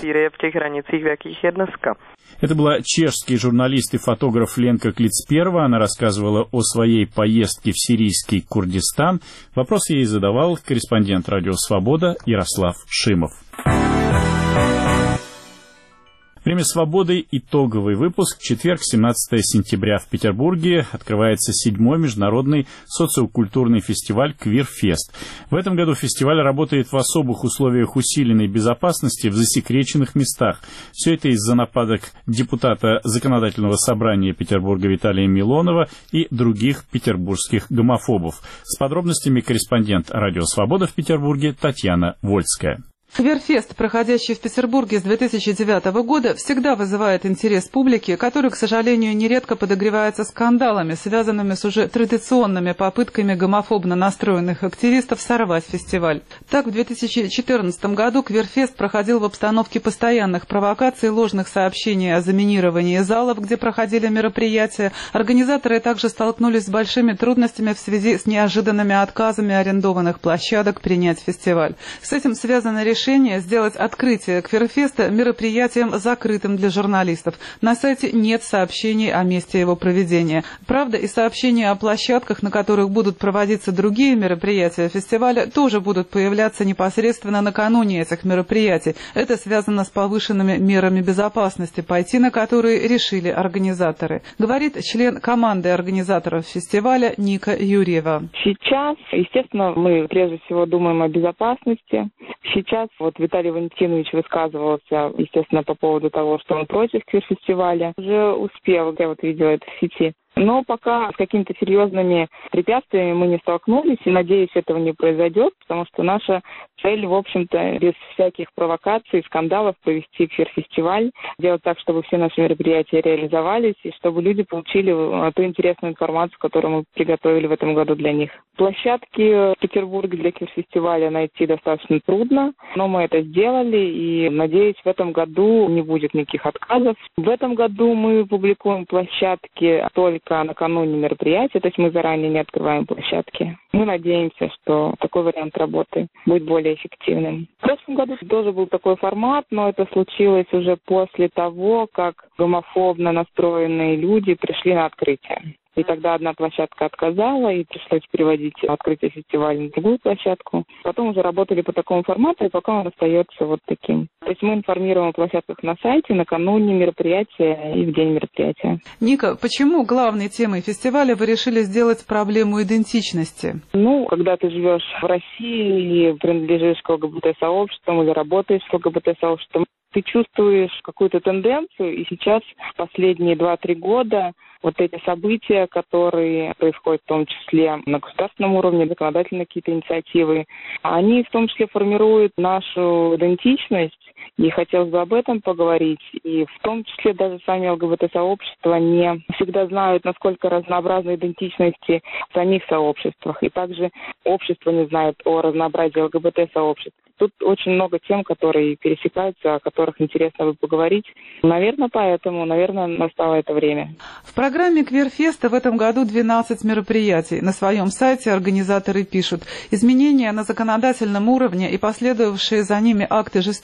Это была чешский журналист и фотограф Ленка Клицперова. Она рассказывала о своей поездке в сирийский Курдистан. Вопрос ей задавал корреспондент «Радио Свобода» Ярослав Шимов. Время свободы. Итоговый выпуск. Четверг, семнадцатое сентября. В Петербурге открывается седьмой международный социокультурный фестиваль «Квирфест». В этом году фестиваль работает в особых условиях усиленной безопасности в засекреченных местах. Все это из-за нападок депутата Законодательного собрания Петербурга Виталия Милонова и других петербургских гомофобов. С подробностями корреспондент «Радио Свобода» в Петербурге Татьяна Вольская. Квирфест, проходящий в Петербурге с две тысячи девятого года, всегда вызывает интерес публики, который, к сожалению, нередко подогревается скандалами, связанными с уже традиционными попытками гомофобно настроенных активистов сорвать фестиваль. Так, в две тысячи четырнадцатом году Квирфест проходил в обстановке постоянных провокаций, ложных сообщений о заминировании залов, где проходили мероприятия. Организаторы также столкнулись с большими трудностями в связи с неожиданными отказами арендованных площадок принять фестиваль. С этим связано решение Решение сделать открытие Квирфеста мероприятием закрытым для журналистов. На сайте нет сообщений о месте его проведения. Правда, и сообщения о площадках, на которых будут проводиться другие мероприятия фестиваля, тоже будут появляться непосредственно накануне этих мероприятий. Это связано с повышенными мерами безопасности, пойти на которые решили организаторы. Говорит член команды организаторов фестиваля Ника Юрьева. Сейчас, естественно, мы прежде всего думаем о безопасности. Сейчас вот Виталий Валентинович высказывался, естественно, по поводу того, что он против квир-фестиваля. Уже успел, я вот видела это в сети. Но пока с какими-то серьезными препятствиями мы не столкнулись, и, надеюсь, этого не произойдет, потому что наша цель, в общем-то, без всяких провокаций, скандалов провести квир-фестиваль, сделать так, чтобы все наши мероприятия реализовались, и чтобы люди получили ту интересную информацию, которую мы приготовили в этом году для них. Площадки в Петербурге для квир-фестиваля найти достаточно трудно, но мы это сделали, и, надеюсь, в этом году не будет никаких отказов. В этом году мы публикуем площадки только накануне мероприятия, то есть мы заранее не открываем площадки. Мы надеемся, что такой вариант работы будет более эффективным. В прошлом году тоже был такой формат, но это случилось уже после того, как гомофобно настроенные люди пришли на открытие. И тогда одна площадка отказала, и пришлось переводить открытие фестиваля на другую площадку. Потом уже работали по такому формату, и пока он остается вот таким. То есть мы информируем о площадках на сайте накануне мероприятия и в день мероприятия. Ника, почему главной темой фестиваля вы решили сделать проблему идентичности? Ну, когда ты живешь в России и принадлежишь к ЛГБТ-сообществу или работаешь с ЛГБТ-сообществом, ты чувствуешь какую-то тенденцию, и сейчас последние два-три года вот эти события, которые происходят в том числе на государственном уровне, законодательные какие-то инициативы, они в том числе формируют нашу идентичность, и хотелось бы об этом поговорить. И в том числе даже сами ЛГБТ-сообщества не всегда знают, насколько разнообразны идентичности в самих сообществах. И также общество не знает о разнообразии ЛГБТ-сообществ. Тут очень много тем, которые пересекаются, о которых интересно бы поговорить. Наверное, поэтому, наверное, настало это время. В программе Квирфеста в этом году двенадцать мероприятий. На своем сайте организаторы пишут: изменения на законодательном уровне и последовавшие за ними акты жестокости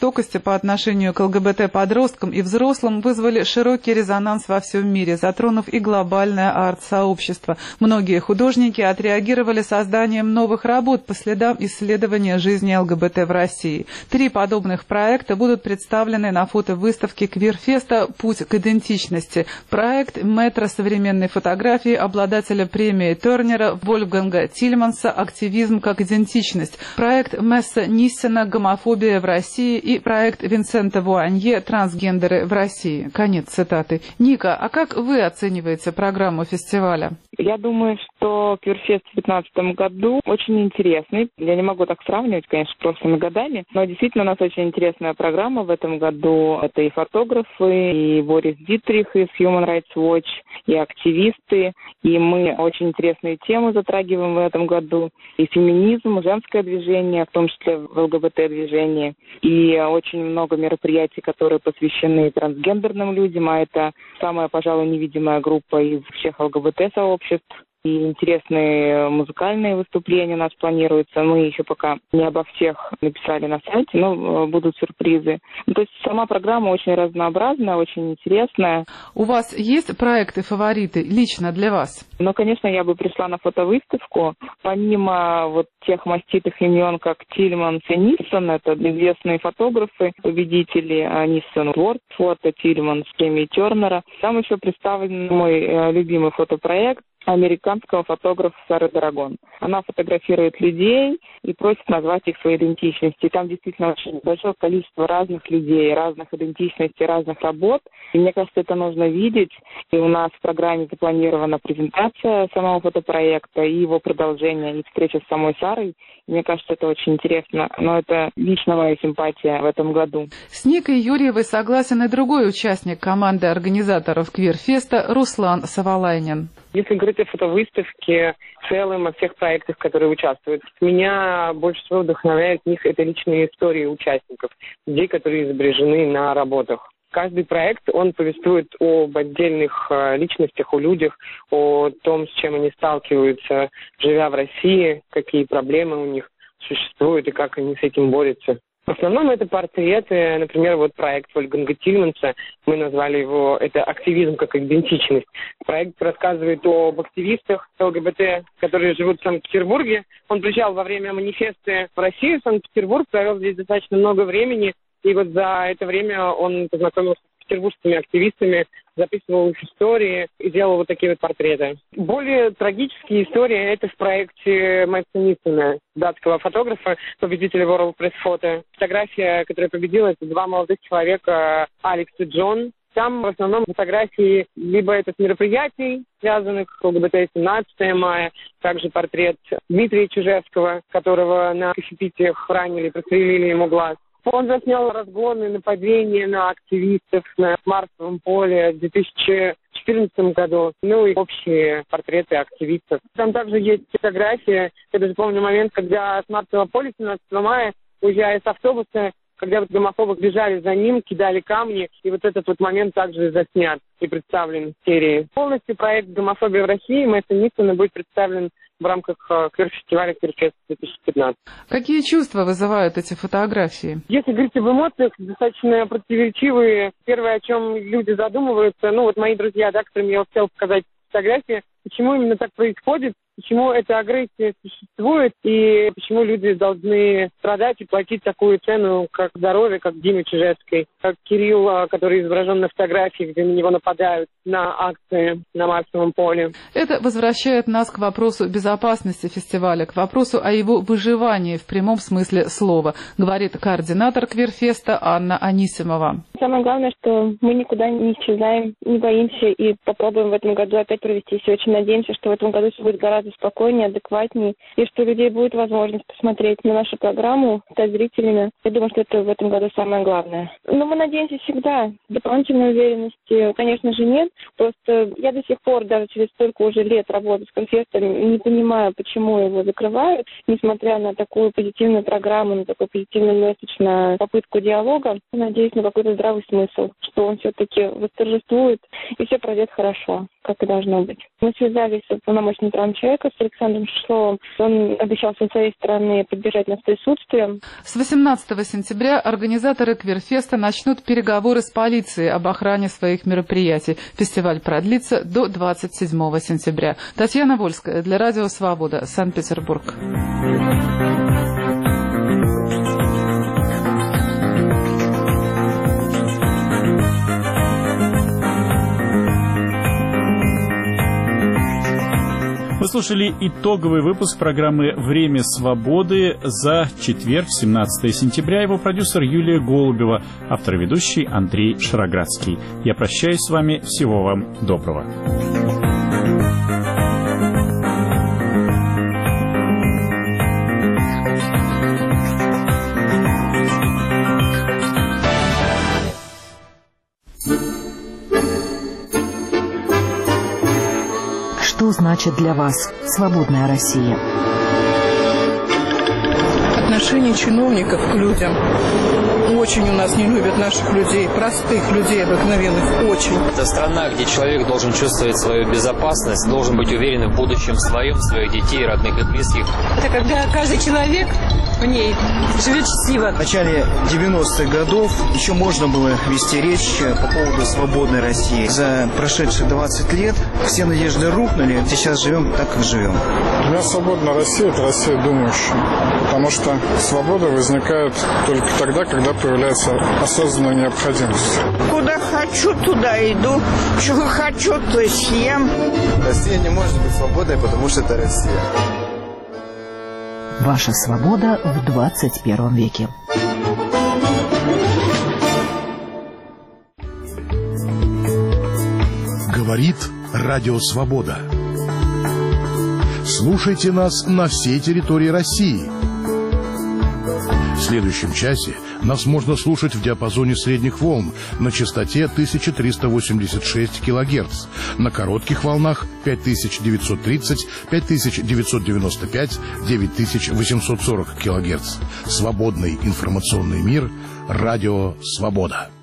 по отношению к ЛГБТ-подросткам и взрослым вызвали широкий резонанс во всем мире, затронув и глобальное арт-сообщество. Многие художники отреагировали созданием новых работ по следам исследования жизни ЛГБТ в России. Три подобных проекта будут представлены на фотовыставке Квирфеста «Путь к идентичности». Проект «Метро современной фотографии» обладателя премии Тернера Вольфганга Тильманса «Активизм как идентичность». Проект Месса Ниссена «Гомофобия в России» и проект Винсента Вуанье «Трансгендеры в России». Конец цитаты. Ника, а как вы оцениваете программу фестиваля? Я думаю, что Квирфест в две тысячи пятнадцатом году очень интересный. Я не могу так сравнивать, конечно, с прошлыми годами, но действительно у нас очень интересная программа в этом году. Это и фотографы, и Борис Дитрих из Human Rights Watch, и активисты, и мы очень интересные темы затрагиваем в этом году. И феминизм, женское движение, в том числе в ЛГБТ-движении, и очень много мероприятий, которые посвящены трансгендерным людям, а это самая, пожалуй, невидимая группа из всех ЛГБТ-сообществ. И интересные музыкальные выступления у нас планируются. Мы еще пока не обо всех написали на сайте, но будут сюрпризы. Ну, то есть сама программа очень разнообразная, очень интересная. У вас есть проекты-фавориты лично для вас? Ну, конечно, я бы пришла на фотовыставку. Помимо вот тех маститых имен, как Тильманс и Ниссон, это известные фотографы, победители Ниссон World Фото, Тильманс премии Тернера. Там еще представлен мой э, любимый фотопроект американского фотографа Сары Дорогон. Она фотографирует людей и просит назвать их своей идентичностью. И там действительно очень большое количество разных людей, разных идентичностей, разных работ. И мне кажется, это нужно видеть. И у нас в программе запланирована презентация самого фотопроекта и его продолжение, и встреча с самой Сарой. И мне кажется, это очень интересно. Но это лично моя симпатия в этом году. С Никой Юрьевой согласен и другой участник команды организаторов Квирфеста Руслан Савалайнин. Если говорить о фотовыставке в целом, о всех проектах, которые участвуют, меня больше всего вдохновляет в них это личные истории участников, людей, которые изображены на работах. Каждый проект, он повествует об отдельных личностях, о людях, о том, с чем они сталкиваются, живя в России, какие проблемы у них существуют и как они с этим борются. В основном это портреты, например, вот проект Вольфганга Тильманса, мы назвали его, это «Активизм как идентичность». Проект рассказывает об активистах ЛГБТ, которые живут в Санкт-Петербурге. Он приезжал во время манифеста в Россию, в Санкт-Петербург, провел здесь достаточно много времени, и вот за это время он познакомился с петербургскими активистами, записывал их истории и делал вот такие вот портреты. Более трагические истории это в проекте Мэтта Ниссона, датского фотографа, победителя World Press Photo. Фотография, которая победила, это два молодых человека, Алекс и Джон. Там в основном фотографии либо это с мероприятий, связанных с ЛГБТ семнадцатого мая, также портрет Дмитрия Чижевского, которого на кофепитиях ранили, прострелили ему глаз. Он заснял разгоны, нападения на активистов на Марсовом поле в две тысячи четырнадцатом году, ну и общие портреты активистов. Там также есть фотография, я даже помню момент, когда с Марсового поля семнадцатого мая, уезжая с автобуса, когда вот гомофобы бежали за ним, кидали камни, и вот этот вот момент также заснят и представлен в серии. Полностью проект «Гомофобия в России» Мэтта Ниссона будет представлен в рамках квир-фестиваля Квирфест две тысячи пятнадцать. Какие чувства вызывают эти фотографии? Если говорить об эмоциях, достаточно противоречивые. Первое, о чем люди задумываются, ну вот мои друзья, да, которым я успел показать фотографии, почему именно так происходит, почему эта агрессия существует и почему люди должны страдать и платить такую цену, как здоровье, как Диме Чижевской, как Кирилл, который изображен на фотографии, где на него нападают на акции на Марсовом поле. Это возвращает нас к вопросу безопасности фестиваля, к вопросу о его выживании в прямом смысле слова, говорит координатор Квирфеста Анна Анисимова. Самое главное, что мы никуда не исчезаем, не боимся и попробуем в этом году опять провести все. Очень надеемся, что в этом году все будет гораздо спокойнее, адекватнее, и что у людей будет возможность посмотреть на нашу программу, стать зрителями. Я думаю, что это в этом году самое главное. Но мы надеемся всегда. Дополнительной уверенности, конечно же, нет. Просто я до сих пор, даже через столько уже лет работы с Квирфестом, не понимаю, почему его закрывают, несмотря на такую позитивную программу, на такой позитивный месседж, на попытку диалога. Надеюсь на какой-то здравый смысл, что он все-таки восторжествует, и все пройдет хорошо, как и должно быть. Мы связались с полномочным Трамча человека с Александром Шишловым. Он обещал со своей стороны поддержать нас присутствием. С восемнадцатого сентября организаторы Квирфеста начнут переговоры с полицией об охране своих мероприятий. Фестиваль продлится до двадцать седьмого сентября. Татьяна Вольская для Радио Свобода, Санкт-Петербург. Вы слушали итоговый выпуск программы «Время свободы» за четверг, семнадцатого сентября. Его продюсер Юлия Голубева, автор и ведущий Андрей Шароградский. Я прощаюсь с вами. Всего вам доброго. Что значит для вас свободная Россия? Отношение чиновников к людям. Очень у нас не любят наших людей, простых людей обыкновенных, очень. Это страна, где человек должен чувствовать свою безопасность, должен быть уверен в будущем своем, своих детей, родных и близких. Это когда каждый человек в ней живет счастливо. В начале девяностых годов еще можно было вести речь по поводу свободной России. За прошедшие двадцать лет все надежды рухнули. Сейчас живем так, как живем. Для свободной России это Россия думающая. Потому что свобода возникает только тогда, когда появляется осознанная необходимость. Куда хочу, туда иду. Что хочу, то и съем. Россия не может быть свободной, потому что это Россия. Ваша свобода в двадцать первом веке. Говорит Радио Свобода. Слушайте нас на всей территории России. В следующем часе нас можно слушать в диапазоне средних волн на частоте тысяча триста восемьдесят шесть килогерц, на коротких волнах пять тысяч девятьсот тридцать, пять тысяч девятьсот девяносто пять, девять тысяч восемьсот сорок килогерц. Свободный информационный мир. Радио Свобода.